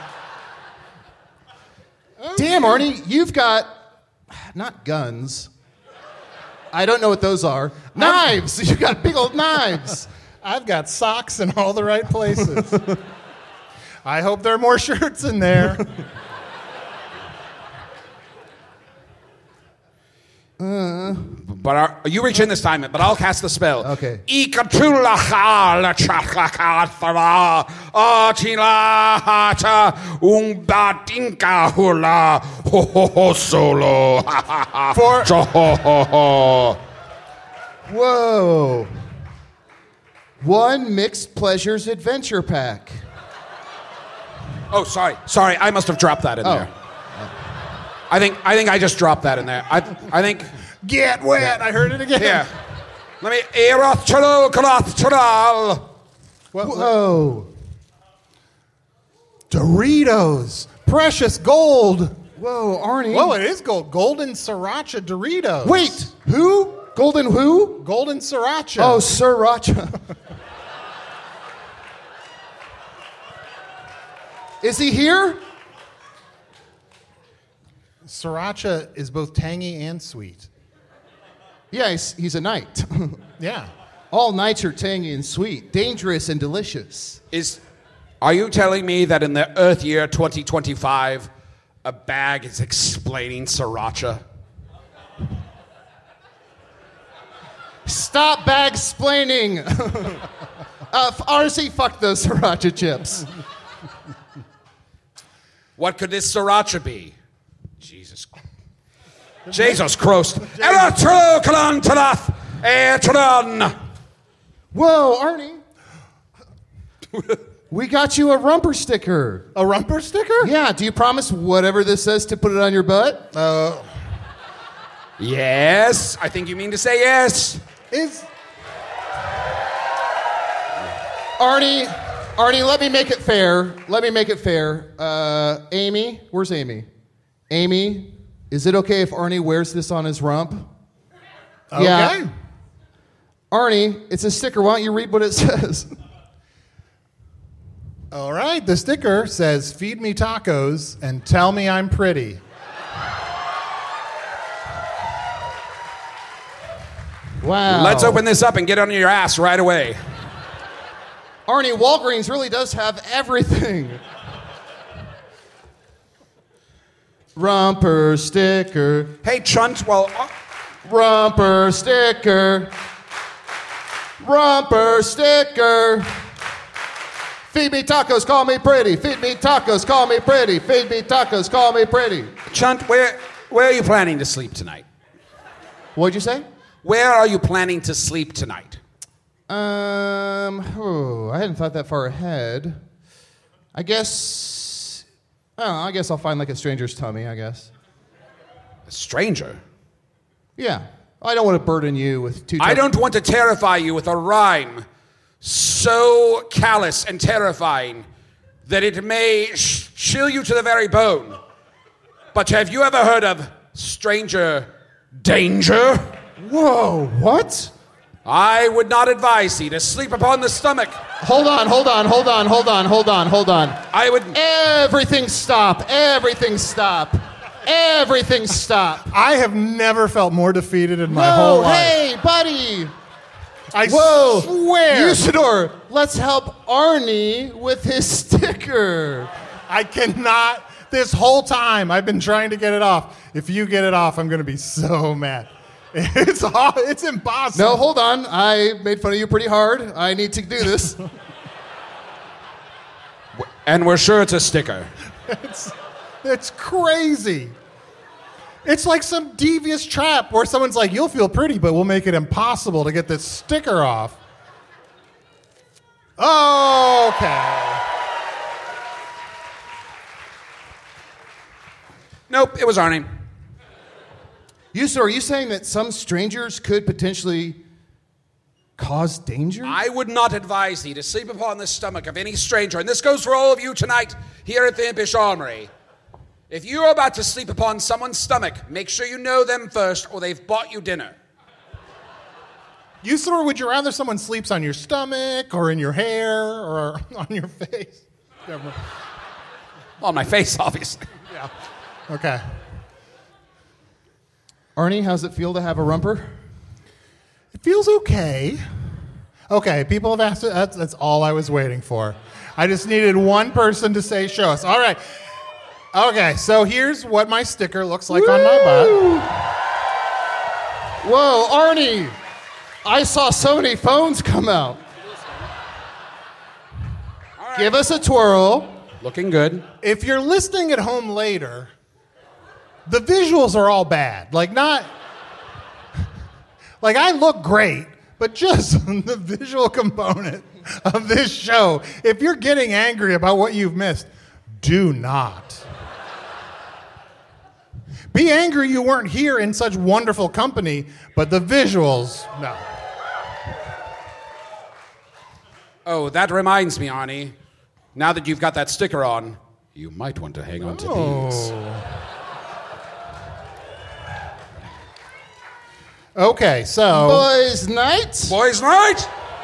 Speaker 4: Damn, Arnie, you've got not guns. I don't know what those are. Knives. You got big old knives.
Speaker 3: I've got socks in all the right places. I hope there are more shirts in there.
Speaker 5: But you reach in this time, but I'll cast the spell.
Speaker 4: Okay. Whoa. One Mixed Pleasures Adventure Pack.
Speaker 5: Oh, sorry. I must have dropped that in there. I think I just dropped that in there. I think.
Speaker 3: Get wet. I heard it again.
Speaker 5: Yeah. Let me.
Speaker 4: Whoa.
Speaker 3: Doritos. Precious gold.
Speaker 4: Whoa, Arnie.
Speaker 3: Whoa, it is gold. Golden Sriracha Doritos.
Speaker 4: Wait, who? Golden who?
Speaker 3: Golden Sriracha.
Speaker 4: Oh, Sriracha. Is he here?
Speaker 3: Sriracha is both tangy and sweet.
Speaker 4: Yeah, he's a knight.
Speaker 3: Yeah.
Speaker 4: All knights are tangy and sweet, dangerous and delicious.
Speaker 5: Are you telling me that in the Earth year 2025, a bag is explaining sriracha?
Speaker 4: Stop bag-splaining. Honestly, fuck those Sriracha chips.
Speaker 5: What could this sriracha be? Jesus Christ.
Speaker 4: Whoa, Arnie. We got you a rumper sticker.
Speaker 3: A rumper sticker?
Speaker 4: Yeah, do you promise whatever this says to put it on your butt?
Speaker 5: Yes. I think you mean to say yes.
Speaker 4: Arnie, let me make it fair. Amy, where's Amy? Amy, is it okay if Arnie wears this on his rump?
Speaker 3: Okay.
Speaker 4: Yeah. Arnie, it's a sticker. Why don't you read what it says?
Speaker 3: All right. The sticker says, "Feed me tacos and tell me I'm pretty."
Speaker 4: Wow.
Speaker 5: Let's open this up and get on your ass right away.
Speaker 4: Arnie, Walgreens really does have everything. Rumper sticker.
Speaker 5: Hey, Chunt, well,
Speaker 4: Rumper sticker. Rumper sticker. Feed me tacos, call me pretty. Feed me tacos, call me pretty. Feed me tacos, call me pretty.
Speaker 5: Chunt, where are you planning to sleep tonight?
Speaker 4: What'd you say?
Speaker 5: Where are you planning to sleep tonight?
Speaker 4: I hadn't thought that far ahead. I guess I'll find like a stranger's tummy, I guess.
Speaker 5: A stranger?
Speaker 4: Yeah. I don't want to burden you with too
Speaker 5: I don't want to terrify you with a rhyme so callous and terrifying that it may chill you to the very bone. But have you ever heard of stranger danger?
Speaker 4: Whoa, what?
Speaker 5: I would not advise thee to sleep upon the stomach.
Speaker 4: Hold on.
Speaker 5: I would...
Speaker 4: Everything stop. Everything stop.
Speaker 3: I have never felt more defeated in my whole life.
Speaker 4: Hey, buddy.
Speaker 3: I
Speaker 4: Whoa.
Speaker 3: swear.
Speaker 4: Usador, let's help Arnie with his sticker.
Speaker 3: I cannot. This whole time I've been trying to get it off. If you get it off, I'm going to be so mad. It's impossible.
Speaker 4: No, hold on. I made fun of you pretty hard. I need to do this.
Speaker 5: And we're sure it's a sticker.
Speaker 3: It's crazy. It's like some devious trap where someone's like, you'll feel pretty, but we'll make it impossible to get this sticker off. Okay.
Speaker 5: Nope, it was Arnie.
Speaker 4: Usador, are you saying that some strangers could potentially cause danger?
Speaker 5: I would not advise thee to sleep upon the stomach of any stranger, and this goes for all of you tonight here at the Impish Armory. If you're about to sleep upon someone's stomach, make sure you know them first, or they've bought you dinner.
Speaker 3: Usador, would you rather someone sleeps on your stomach or in your hair or on your face?
Speaker 5: On my face, obviously.
Speaker 3: Yeah. Okay.
Speaker 4: Arnie, how's it feel to have a rumper?
Speaker 3: It feels okay. Okay, people have asked it. That's all I was waiting for. I just needed one person to say, show us. All right. Okay, so here's what my sticker looks like on my butt.
Speaker 4: Whoa, Arnie! I saw so many phones come out.
Speaker 5: Right.
Speaker 4: Give us a twirl.
Speaker 5: Looking good.
Speaker 3: If you're listening at home later, the visuals are all bad. Like I look great, but just the visual component of this show, if you're getting angry about what you've missed, do not. Be angry you weren't here in such wonderful company, but the visuals, no.
Speaker 5: Oh, that reminds me, Arnie. Now that you've got that sticker on, you might want to hang on to these.
Speaker 3: Okay, so
Speaker 4: Boys' night?
Speaker 5: Boys' night!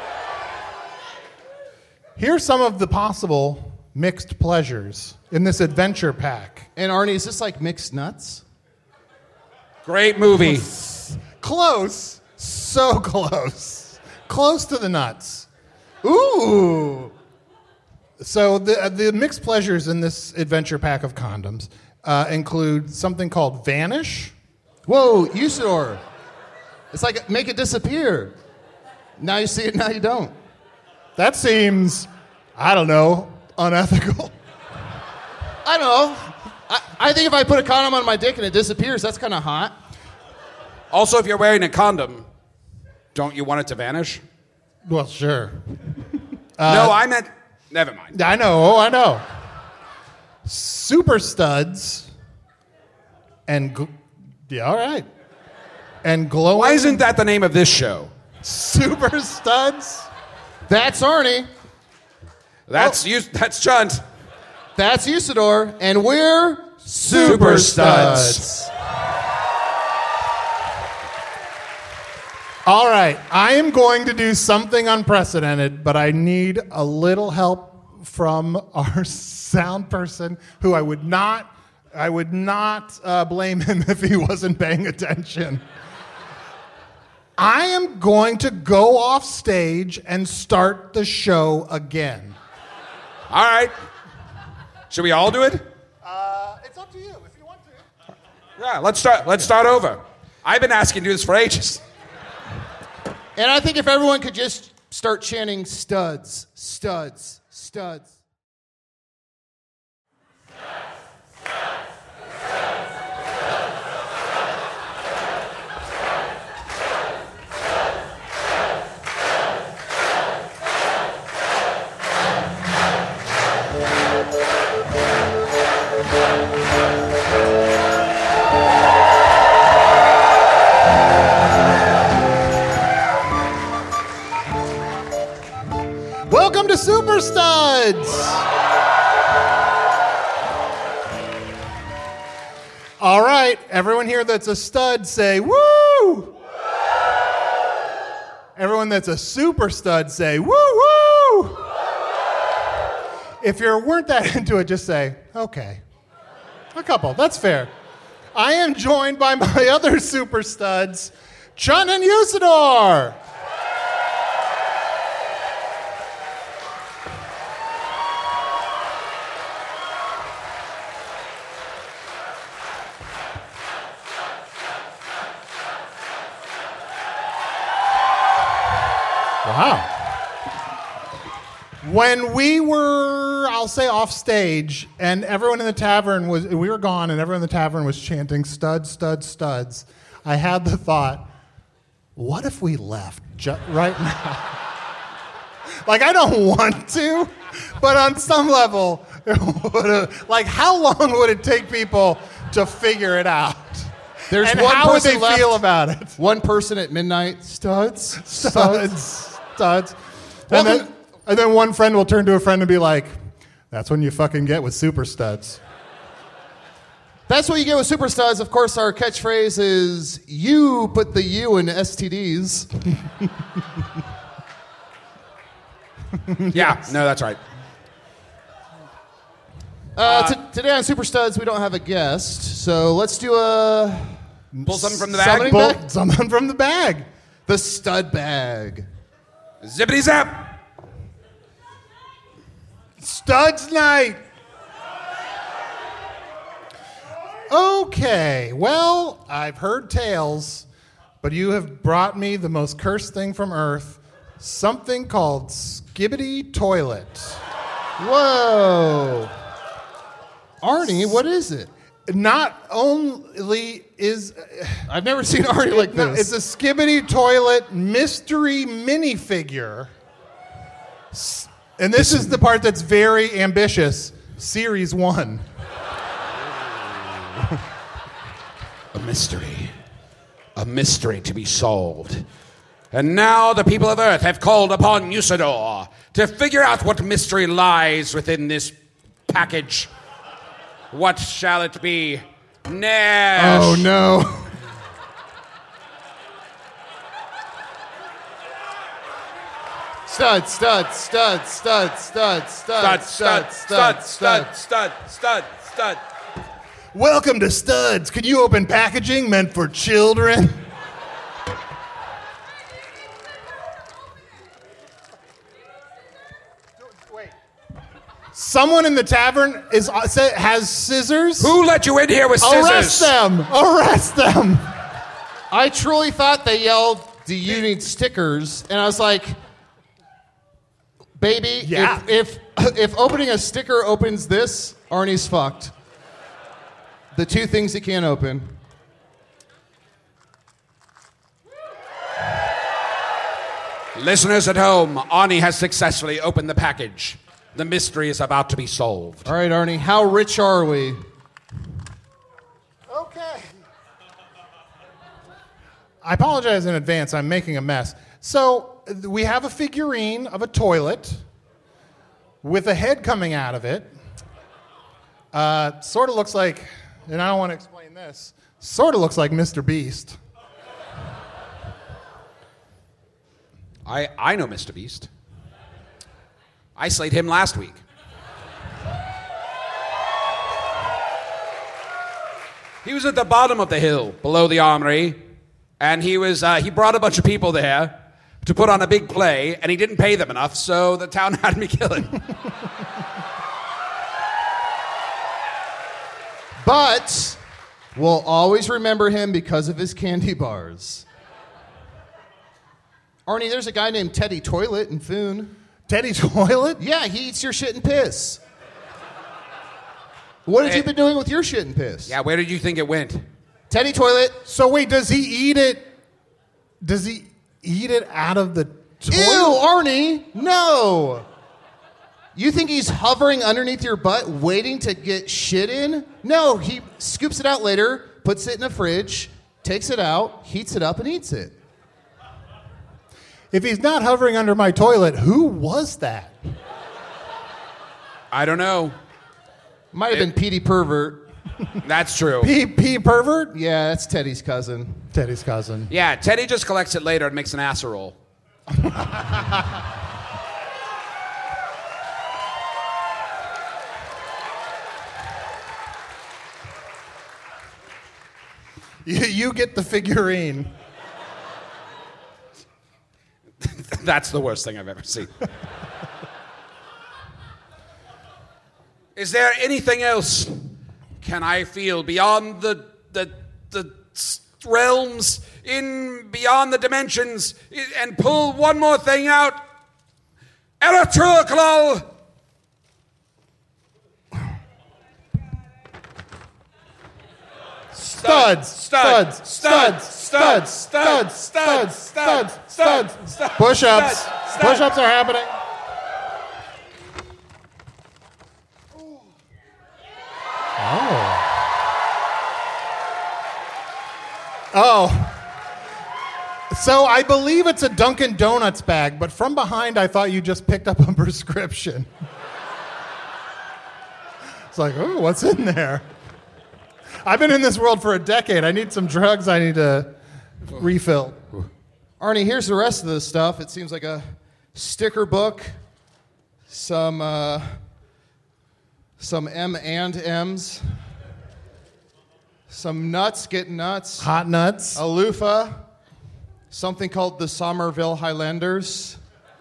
Speaker 3: here's some of the possible mixed pleasures in this adventure pack.
Speaker 4: And Arnie, is this like mixed nuts?
Speaker 5: Great movie.
Speaker 3: Close, so close. Close to the nuts.
Speaker 4: Ooh!
Speaker 3: So the mixed pleasures in this adventure pack of condoms include something called Vanish.
Speaker 4: Whoa, Usador. It's like make it disappear. Now you see it, now you don't.
Speaker 3: That seems, I don't know, unethical.
Speaker 4: I don't know. I think if I put a condom on my dick and it disappears, that's kind of hot.
Speaker 5: Also, if you're wearing a condom, don't you want it to vanish?
Speaker 3: Well, sure.
Speaker 5: No, I meant... Never mind.
Speaker 3: I know. Super studs and... yeah, all right. And glowing...
Speaker 5: Why isn't that the name of this show?
Speaker 3: Super studs?
Speaker 4: That's Arnie.
Speaker 5: That's that's Chunt.
Speaker 4: That's Usador. And we're
Speaker 5: Super Studs.
Speaker 3: All right, I am going to do something unprecedented, but I need a little help from our sound person, who I would not blame him if he wasn't paying attention. I am going to go off stage and start the show again.
Speaker 5: All right. Should we all do it?
Speaker 3: It's up to you if you want to.
Speaker 5: Yeah, let's start over. I've been asking to do this for ages.
Speaker 4: And I think if everyone could just start chanting studs, studs, studs. Welcome to Super Studs!
Speaker 3: All right, everyone here that's a stud say woo! Everyone that's a super stud say woo woo! If you weren't that into it, just say, okay. A couple, that's fair. I am joined by my other super studs, Chun and Usador. Wow. When we were, I'll say, off stage, and everyone in the tavern we were gone, and everyone in the tavern was chanting studs, studs, studs, I had the thought, what if we left right now? Like, I don't want to, but on some level, like, how long would it take people to figure it out?
Speaker 4: There's
Speaker 3: And
Speaker 4: one
Speaker 3: how would
Speaker 4: person
Speaker 3: they
Speaker 4: left,
Speaker 3: feel about it?
Speaker 4: One person at midnight, studs,
Speaker 3: Studs. Studs. And then one friend will turn to a friend and be like, that's when you fucking get with super studs.
Speaker 4: That's what you get with Super Studs. Of course, our catchphrase is, you put the U in STDs.
Speaker 5: Yeah, no, that's right.
Speaker 4: Today on Super Studs, we don't have a guest, so let's do a...
Speaker 5: Pull something from the bag.
Speaker 4: Summoning
Speaker 3: Pull
Speaker 4: bag?
Speaker 3: something from the bag.
Speaker 4: The stud bag.
Speaker 5: Zippity zap.
Speaker 3: Studs night. Okay, well, I've heard tales, but you have brought me the most cursed thing from Earth, something called Skibbity Toilet.
Speaker 4: Whoa. Arnie, what is it?
Speaker 3: Not only is...
Speaker 4: I've never seen Arnie like
Speaker 3: No,
Speaker 4: this.
Speaker 3: it's a Skibbity Toilet mystery minifigure. And this is the part that's very ambitious. Series 1.
Speaker 5: A mystery. A mystery to be solved. And now the people of Earth have called upon Usador to figure out what mystery lies within this package. What shall it be? Nash.
Speaker 4: Oh, no. Studs, studs, studs, studs, studs, studs, studs, studs, studs.
Speaker 3: Welcome to Studs. Can you open packaging meant for children? Wait. Someone in the tavern has scissors.
Speaker 5: Who let you in here with scissors?
Speaker 3: Arrest them! Arrest them!
Speaker 4: I truly thought they yelled, do you need stickers? And I was like, baby,
Speaker 3: Yeah.
Speaker 4: if opening a sticker opens this, Arnie's fucked. The two things he can't open.
Speaker 5: Listeners at home, Arnie has successfully opened the package. The mystery is about to be solved.
Speaker 4: All right, Arnie, how rich are we?
Speaker 3: Okay. I apologize in advance. I'm making a mess. So we have a figurine of a toilet with a head coming out of it. Sort of looks like, and I don't want to explain this, sort of looks like Mr. Beast.
Speaker 5: I know Mr. Beast. I slayed him last week. He was at the bottom of the hill, below the armory, And he brought a bunch of people there to put on a big play, and he didn't pay them enough, so the town had me kill him.
Speaker 4: But we'll always remember him because of his candy bars. Arnie, there's a guy named Teddy Toilet in Foon.
Speaker 3: Teddy Toilet?
Speaker 4: Yeah, he eats your shit and piss. What have you been doing with your shit and piss?
Speaker 5: Yeah, where did you think it went?
Speaker 4: Teddy Toilet.
Speaker 3: So wait, does he eat it? Does he eat it out of the toilet?
Speaker 4: Ew, Arnie, no. You think he's hovering underneath your butt waiting to get shit in? No, he scoops it out later, puts it in the fridge, takes it out, heats it up, and eats it.
Speaker 3: If he's not hovering under my toilet, who was that?
Speaker 5: I don't know.
Speaker 4: Might have been Petey Pervert.
Speaker 5: That's true.
Speaker 3: P pervert?
Speaker 4: Yeah, that's Teddy's cousin.
Speaker 3: Teddy's cousin.
Speaker 5: Yeah, Teddy just collects it later and makes an casserole.
Speaker 3: You get the figurine.
Speaker 5: That's the worst thing I've ever seen. Is there anything else? Can I feel beyond the realms, beyond the dimensions, and pull one more thing out? Eretroklal!
Speaker 3: Studs. Push-ups. Push-ups are happening. Oh. So I believe it's a Dunkin' Donuts bag, but from behind I thought you just picked up a prescription. It's like, oh, what's in there? I've been in this world for a decade. I need some drugs I need to refill.
Speaker 4: Arnie, here's the rest of the stuff. It seems like a sticker book, some M&Ms, some nuts, get nuts.
Speaker 3: Hot nuts.
Speaker 4: A loofah, something called the Somerville Highlanders.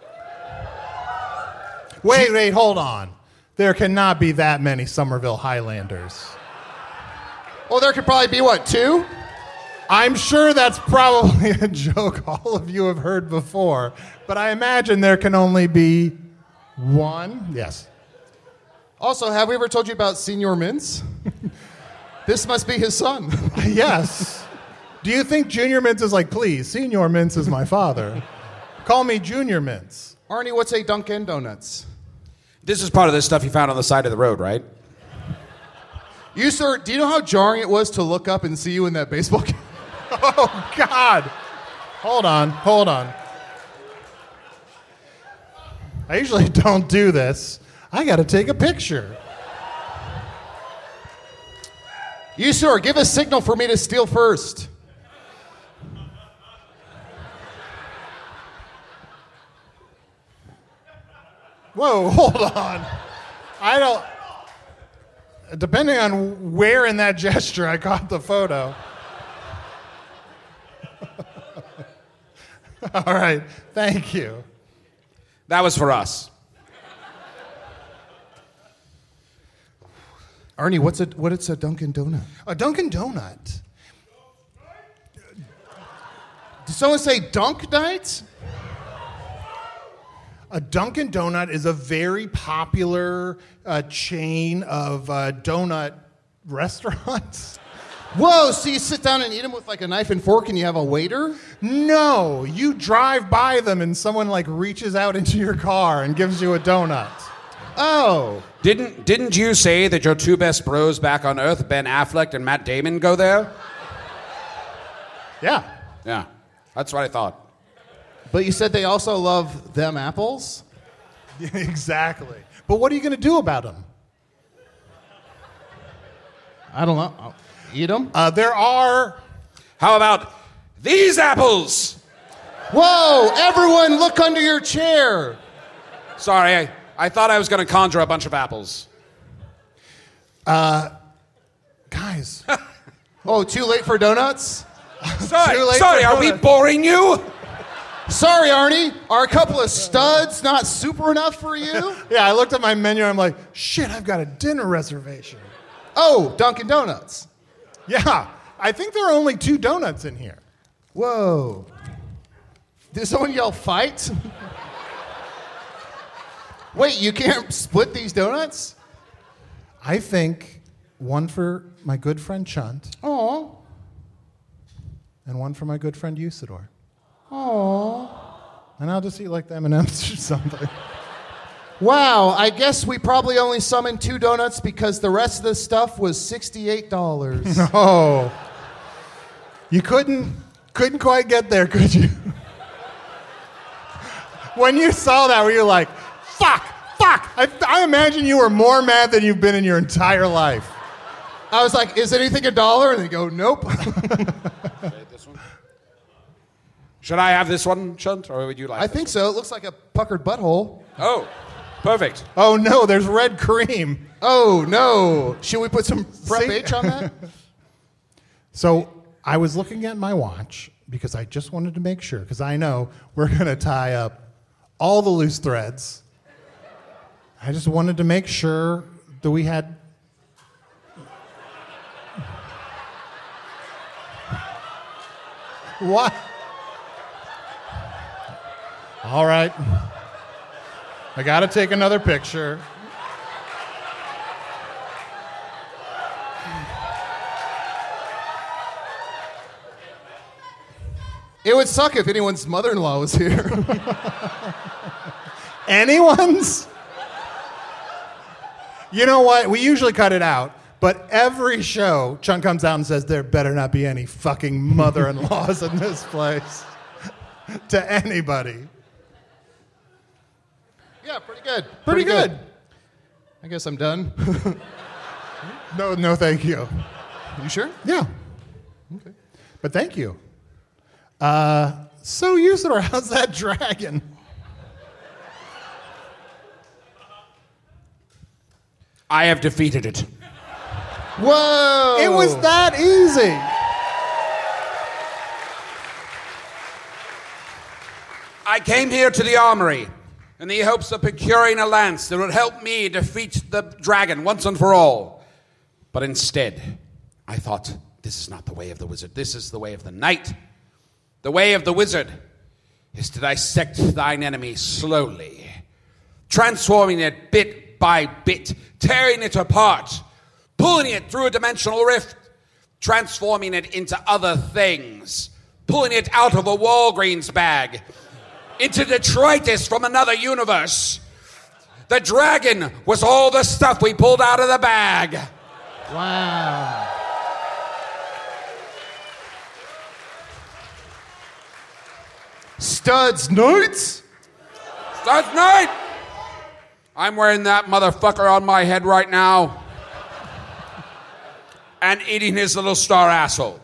Speaker 3: Wait, hold on. There cannot be that many Somerville Highlanders.
Speaker 4: Oh, there could probably be, what, 2?
Speaker 3: I'm sure that's probably a joke all of you have heard before, but I imagine there can only be 1. Yes.
Speaker 4: Also, have we ever told you about Senior Mintz? This must be his son.
Speaker 3: Yes. Do you think Junior Mintz is like, please, Senior Mintz is my father. Call me Junior Mintz.
Speaker 4: Arnie, what's a Dunkin' Donuts?
Speaker 5: This is part of this stuff you found on the side of the road, right?
Speaker 4: You, sir, do you know how jarring it was to look up and see you in that baseball game?
Speaker 3: Oh, God. Hold on. I usually don't do this. I got to take a picture.
Speaker 4: You, sir, give a signal for me to steal first.
Speaker 3: Whoa, hold on. I don't... Depending on where in that gesture I caught the photo. All right, thank you.
Speaker 5: That was for us.
Speaker 4: Arnie, what's a Dunkin' Donut?
Speaker 3: A Dunkin' Donut.
Speaker 4: Did someone say Dunk Night?
Speaker 3: A Dunkin' Donut is a very popular chain of donut restaurants.
Speaker 4: Whoa, so you sit down and eat them with like a knife and fork and you have a waiter?
Speaker 3: No, you drive by them and someone like reaches out into your car and gives you a donut.
Speaker 4: Oh.
Speaker 5: Didn't you say that your 2 best bros back on Earth, Ben Affleck and Matt Damon, go there?
Speaker 3: Yeah.
Speaker 5: Yeah, that's what I thought.
Speaker 4: But you said they also love them apples?
Speaker 3: Exactly. But what are you going to do about them?
Speaker 4: I don't know. I'll eat them?
Speaker 3: There are...
Speaker 5: How about these apples?
Speaker 4: Whoa, everyone look under your chair.
Speaker 5: Sorry, I thought I was going to conjure a bunch of apples.
Speaker 3: Guys.
Speaker 4: Oh, too late for donuts?
Speaker 3: Too late
Speaker 5: Sorry,
Speaker 3: for
Speaker 5: are we
Speaker 3: donuts.
Speaker 5: boring you?
Speaker 4: Sorry, Arnie. Are a couple of studs not super enough for you?
Speaker 3: Yeah, I looked at my menu and I'm like, shit, I've got a dinner reservation.
Speaker 4: Oh, Dunkin' Donuts.
Speaker 3: Yeah, I think there are only 2 donuts in here.
Speaker 4: Whoa. Did someone yell fight? Wait, you can't split these donuts?
Speaker 3: I think one for my good friend Chunt
Speaker 4: Aw.
Speaker 3: and one for my good friend Usador.
Speaker 4: Aw.
Speaker 3: And I'll just eat like the M&Ms or something.
Speaker 4: Wow, I guess we probably only summoned 2 donuts because the rest of the stuff was $68.
Speaker 3: Oh, you couldn't quite get there, could you? When you saw that, were you like, fuck? I imagine you were more mad than you've been in your entire life.
Speaker 4: I was like, is anything $1? And they go, nope.
Speaker 5: This one? Should I have this one, Chunt, or would you like
Speaker 4: I
Speaker 5: this
Speaker 4: think
Speaker 5: one?
Speaker 4: so. It looks like a puckered butthole.
Speaker 5: Oh, perfect.
Speaker 3: Oh no, there's red cream.
Speaker 4: Oh, no. Should we put some Prep
Speaker 3: See?
Speaker 4: H on that?
Speaker 3: So I was looking at my watch because I just wanted to make sure, because I know we're going to tie up all the loose threads. I just wanted to make sure that we had... What? All right. I got to take another picture.
Speaker 4: It would suck if anyone's mother-in-law was here.
Speaker 3: Anyone's? You know what? We usually cut it out, but every show, Chunk comes out and says, there better not be any fucking mother-in-laws in this place. To anybody.
Speaker 4: Yeah, pretty good.
Speaker 3: Pretty good.
Speaker 4: I guess I'm done.
Speaker 3: No, thank you.
Speaker 4: You sure?
Speaker 3: Yeah. Okay. But thank you. So, Usador, how's that dragon?
Speaker 5: I have defeated it.
Speaker 4: Whoa!
Speaker 3: It was that easy.
Speaker 5: I came here to the armory in the hopes of procuring a lance that would help me defeat the dragon once and for all. But instead, I thought, this is not the way of the wizard. This is the way of the knight. The way of the wizard is to dissect thine enemy slowly, transforming it bit by bit, tearing it apart, pulling it through a dimensional rift, transforming it into other things, pulling it out of a Walgreens bag, into detritus from another universe. The dragon was all the stuff we pulled out of the bag.
Speaker 4: Wow. Studs Knights?
Speaker 5: That's right. I'm wearing that motherfucker on my head right now and eating his little star asshole.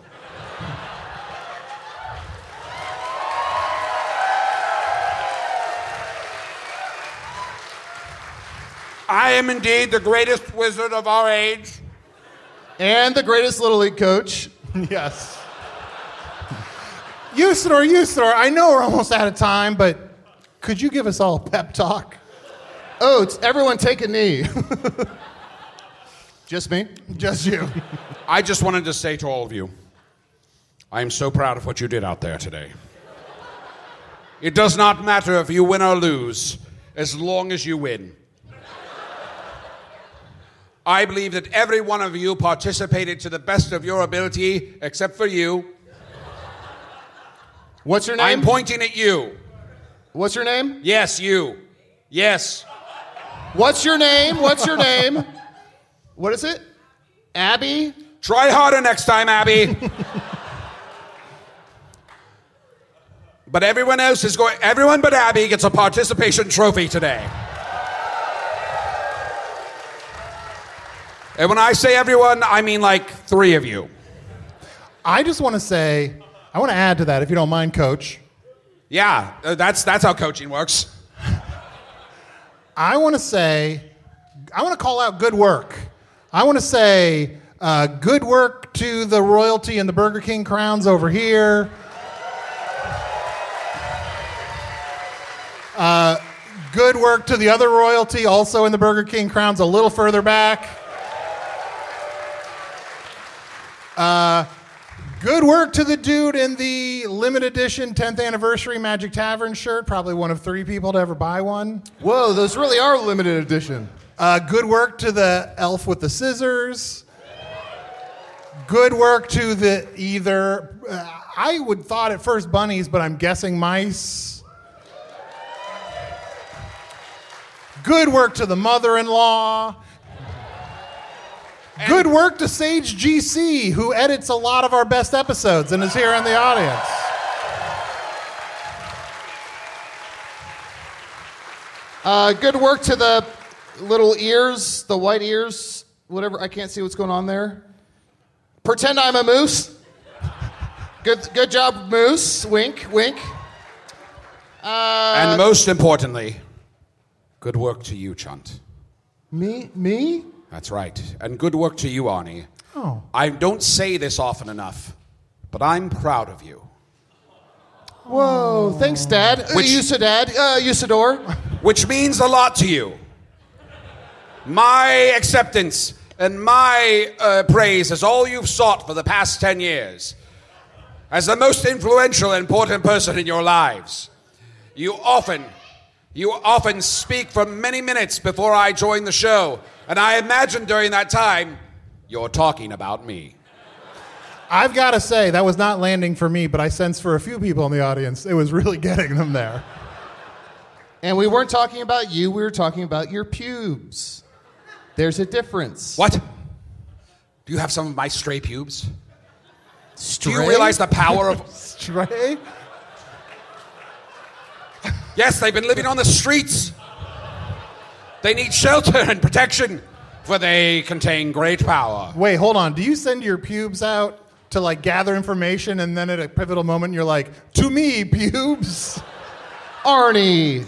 Speaker 5: I am indeed the greatest wizard of our age.
Speaker 4: And the greatest Little League coach.
Speaker 3: Yes. Usador, I know we're almost out of time, but could you give us all a pep talk?
Speaker 4: Oh, it's everyone take a knee. Just me?
Speaker 3: Just you.
Speaker 5: I just wanted to say to all of you, I am so proud of what you did out there today. It does not matter if you win or lose, as long as you win. I believe that every one of you participated to the best of your ability, except for you.
Speaker 4: What's your name?
Speaker 5: I'm pointing at you.
Speaker 4: What's your name?
Speaker 5: Yes, you. Yes.
Speaker 4: What's your name? What's your name? What is it? Abby?
Speaker 5: Try harder next time, Abby. But everyone else is going, everyone but Abby gets a participation trophy today. And when I say everyone, I mean like 3 of you.
Speaker 3: I just want to say, I want to add to that, if you don't mind, Coach.
Speaker 5: Yeah, that's how coaching works.
Speaker 3: I want to say, I want to call out good work. I want to say, Good work to the royalty and the Burger King crowns over here. Good work to the other royalty, also in the Burger King crowns, a little further back. Good work to the dude in the limited edition 10th anniversary Magic Tavern shirt, probably one of 3 people to ever buy one.
Speaker 4: Whoa, those really are limited edition.
Speaker 3: Good work to the elf with the scissors. Good work to the I would thought at first bunnies, but I'm guessing mice. Good work to the mother-in-law. Good work to Sage GC, who edits a lot of our best episodes and is here in the audience.
Speaker 4: Good work to the little ears, the white ears, whatever. I can't see what's going on there. Pretend I'm a moose. Good job, moose. Wink, wink.
Speaker 5: And most importantly, good work to you, Chunt.
Speaker 4: Me?
Speaker 5: That's right. And good work to you, Arnie.
Speaker 3: Oh.
Speaker 5: I don't say this often enough, but I'm proud of you.
Speaker 4: Whoa, thanks, Dad. Usador.
Speaker 5: Which means a lot to you. My acceptance and my praise is all you've sought for the past 10 years. As the most influential and important person in your lives, you often speak for many minutes before I join the show, and I imagine during that time, you're talking about me.
Speaker 3: I've got to say, that was not landing for me, but I sense for a few people in the audience, it was really getting them there.
Speaker 4: And we weren't talking about you, we were talking about your pubes. There's a difference.
Speaker 5: What? Do you have some of my stray pubes?
Speaker 4: Stray?
Speaker 5: Do you realize the power of...
Speaker 3: Stray?
Speaker 5: Yes, they've been living on the streets. They need shelter and protection, for they contain great power.
Speaker 3: Wait, hold on. Do you send your pubes out to like gather information and then at a pivotal moment you're like, to me, pubes?
Speaker 4: Arnie.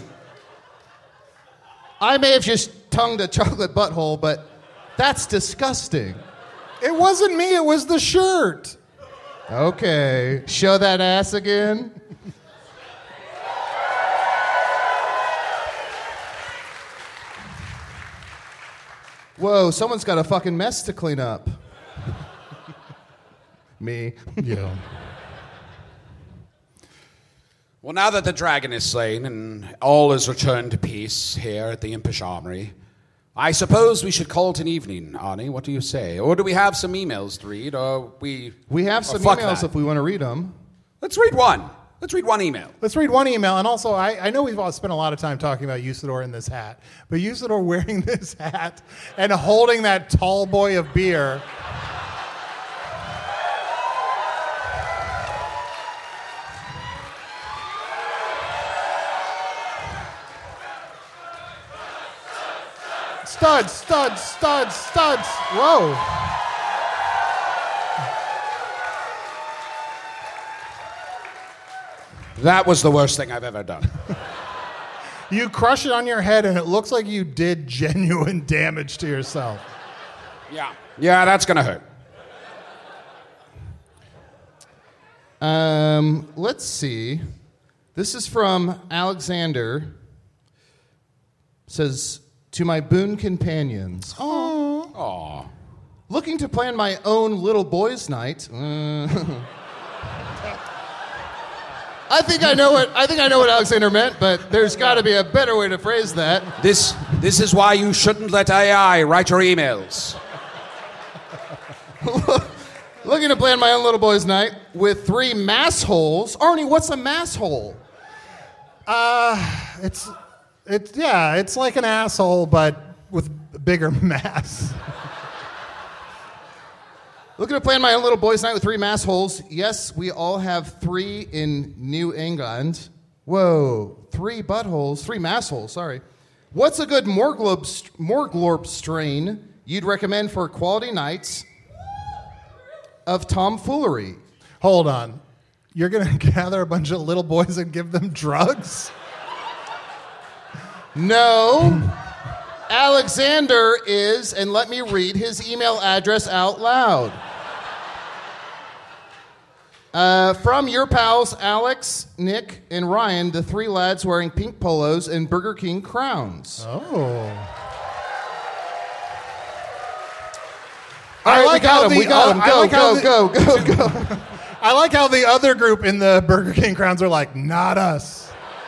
Speaker 4: I may have just tongued a chocolate butthole, but that's disgusting.
Speaker 3: It wasn't me, it was the shirt.
Speaker 4: Okay, show that ass again. Whoa, someone's got a fucking mess to clean up. Me.
Speaker 3: Yeah.
Speaker 5: Well, now that the dragon is slain and all is returned to peace here at the Impish Armory, I suppose we should call it an evening, Arnie. What do you say? Or do we have some emails to read?
Speaker 4: We have some emails if we want to read them.
Speaker 5: Let's read one. Let's read one email.
Speaker 3: Let's read one email. And also, I know we've all spent a lot of time talking about Usador in this hat, but Usador wearing this hat and holding that tall boy of beer. Studs, studs, studs, studs. Whoa.
Speaker 5: That was the worst thing I've ever done.
Speaker 3: You crush it on your head and it looks like you did genuine damage to yourself.
Speaker 5: Yeah. Yeah, that's going to hurt.
Speaker 4: Let's see. This is from Alexander. Says, to my boon companions.
Speaker 5: Aw.
Speaker 4: Looking to plan my own little boys' night. I think I know what Alexander meant, but there's got to be a better way to phrase that.
Speaker 5: This is why you shouldn't let AI write your emails.
Speaker 4: Looking to plan my own little boys' night with 3 mass holes. Arnie, what's a mass hole?
Speaker 3: It's like an asshole, but with a bigger mass.
Speaker 4: Looking to plan my own little boys' night with 3 mass holes. Yes, we all have 3 in New England. Whoa, 3 buttholes, 3 mass holes, sorry. What's a good Morglorp strain you'd recommend for quality nights of tomfoolery?
Speaker 3: Hold on. You're going to gather a bunch of little boys and give them drugs?
Speaker 4: No. Alexander is, and let me read his email address out loud. From your pals, Alex, Nick, and Ryan, the three lads wearing pink polos and Burger King crowns.
Speaker 3: Oh.
Speaker 4: All right, we got him. Go.
Speaker 3: I like how the other group in the Burger King crowns are like, not us.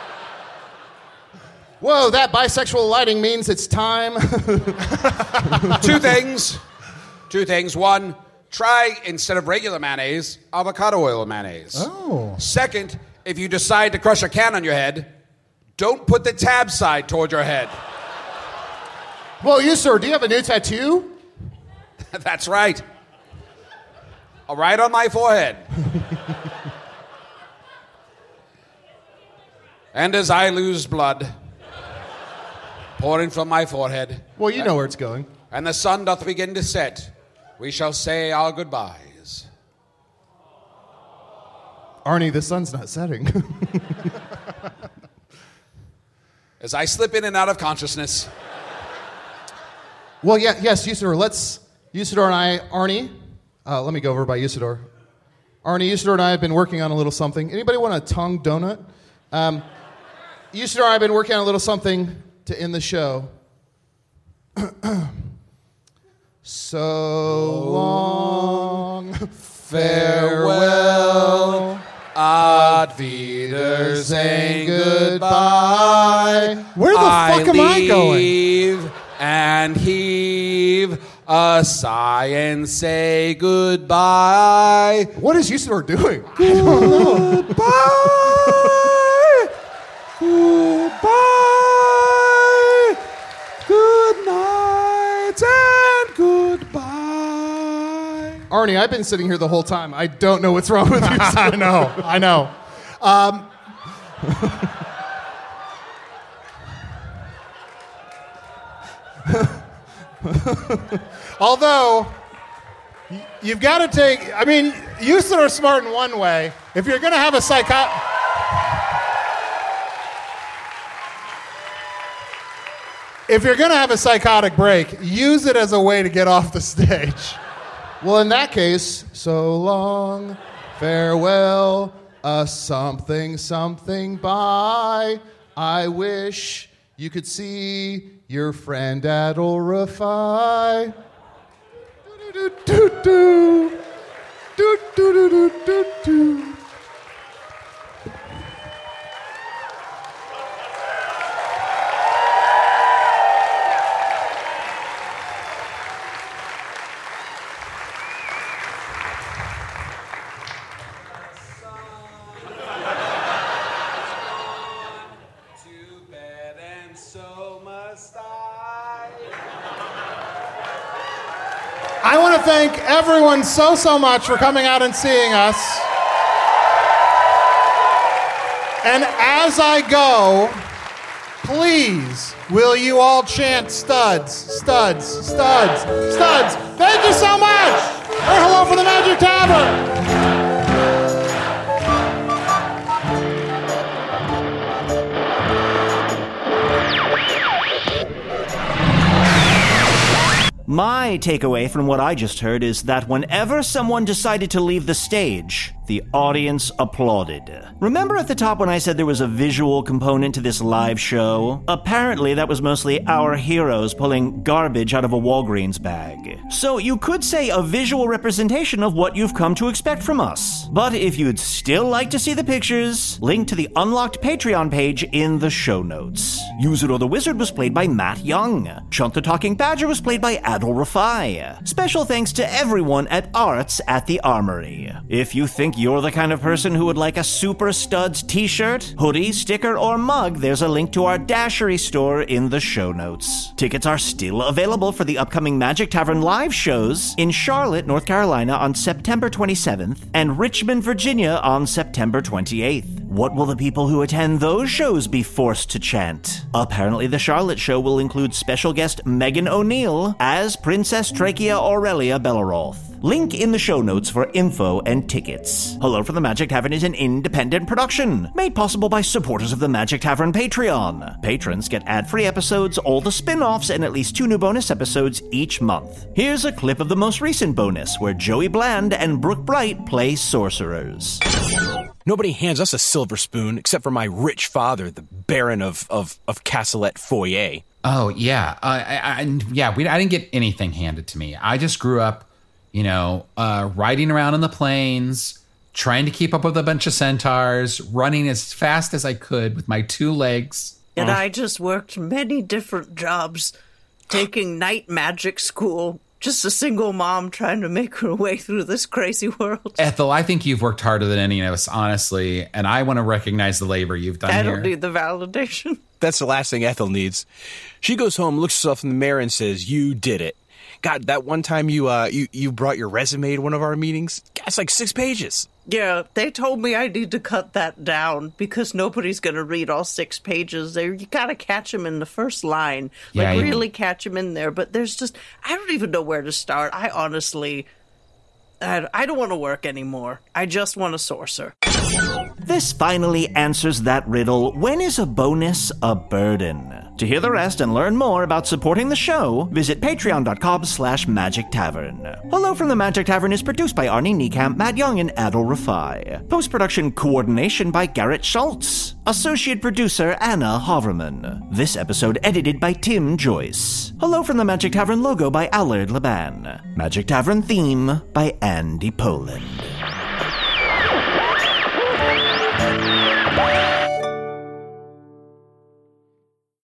Speaker 4: Whoa, that bisexual lighting means it's time.
Speaker 5: Two things. One, try, instead of regular mayonnaise, avocado oil mayonnaise.
Speaker 3: Oh.
Speaker 5: Second, if you decide to crush a can on your head, don't put the tab side toward your head.
Speaker 4: Well, you, sir, do you have a new tattoo?
Speaker 5: That's right. Right on my forehead. And as I lose blood pouring from my forehead,
Speaker 4: Well, you know where it's going.
Speaker 5: and the sun doth begin to set, we shall say our goodbyes.
Speaker 4: Arnie, the sun's not setting.
Speaker 5: As I slip in and out of consciousness.
Speaker 4: Well, yes, Usador. Usador and I, Arnie, let me go over by Usador. Arnie, Usador and I have been working on a little something. Anybody want a tongue donut? Usador and I have been working on a little something to end the show. So long, farewell,
Speaker 5: Ad Wiedersehen,
Speaker 4: goodbye.
Speaker 3: Where the fuck am I going?
Speaker 5: Leave and heave a sigh and say goodbye.
Speaker 4: What is Usador doing?
Speaker 5: Goodbye. Goodbye. Good night and goodbye.
Speaker 4: Arnie, I've been sitting here the whole time. I don't know what's wrong with you.
Speaker 3: I know. Although, you've got to take, Usador's smart in one way. If you're going to have a psychotic break, use it as a way to get off the stage.
Speaker 4: Well, in that case, so long, farewell, a something, bye. I wish you could see your friend Adol Rafai. Do-do-do-do-do. Do-do-do-do-do-do.
Speaker 3: I want to thank everyone so much for coming out and seeing us. And as I go, please, will you all chant studs, studs, studs, studs. Thank you so much. Or hello from the Magic Tavern.
Speaker 2: My takeaway from what I just heard is that whenever someone decided to leave the stage, the audience applauded. Remember at the top when I said there was a visual component to this live show? Apparently that was mostly our heroes pulling garbage out of a Walgreens bag. So you could say a visual representation of what you've come to expect from us. But if you'd still like to see the pictures, link to the unlocked Patreon page in the show notes. Usador the Wizard was played by Matt Young. Chunt the Talking Badger was played by Adol Rafai. Special thanks to everyone at Arts at the Armory. If you think you're the kind of person who would like a Super Studs t-shirt, hoodie, sticker, or mug, there's a link to our Dashery store in the show notes. Tickets are still available for the upcoming Magic Tavern live shows in Charlotte, North Carolina on September 27th and Richmond, Virginia on September 28th. What will the people who attend those shows be forced to chant? Apparently the Charlotte show will include special guest Megan O'Neill as Princess Trachea Aurelia Belleroth. Link in the show notes for info and tickets. Hello from the Magic Tavern is an independent production, made possible by supporters of the Magic Tavern Patreon. Patrons get ad-free episodes, all the spin-offs, and at least 2 new bonus episodes each month. Here's a clip of the most recent bonus, where Joey Bland and Brooke Bright play sorcerers.
Speaker 6: Nobody hands us a silver spoon except for my rich father, the Baron of Castellet Foyer.
Speaker 7: Oh, yeah. I didn't get anything handed to me. I just grew up, riding around in the plains, trying to keep up with a bunch of centaurs, running as fast as I could with my 2 legs.
Speaker 8: And I just worked many different jobs, taking night magic school. Just a single mom trying to make her way through this crazy world.
Speaker 7: Ethel, I think you've worked harder than any of us, honestly, and I want to recognize the labor you've done here.
Speaker 8: I don't need the validation.
Speaker 6: That's the last thing Ethel needs. She goes home, looks herself in the mirror, and says, "You did it." God, that one time you brought your resume to one of our meetings, that's like 6 pages.
Speaker 8: Yeah, they told me I need to cut that down because nobody's going to read all 6 pages. You got to catch them in the first line. Really catch them in there. But there's just, I don't even know where to start. I honestly, I don't want to work anymore. I just want to sorcerer.
Speaker 2: This finally answers that riddle, when is a bonus a burden? To hear the rest and learn more about supporting the show, visit patreon.com/Magic Tavern. Hello from the Magic Tavern is produced by Arnie Niekamp, Matt Young, and Adil Rafai. Post-production coordination by Garrett Schultz. Associate producer Anna Hoverman. This episode edited by Tim Joyce. Hello from the Magic Tavern logo by Allard Laban. Magic Tavern theme by Andy Poland.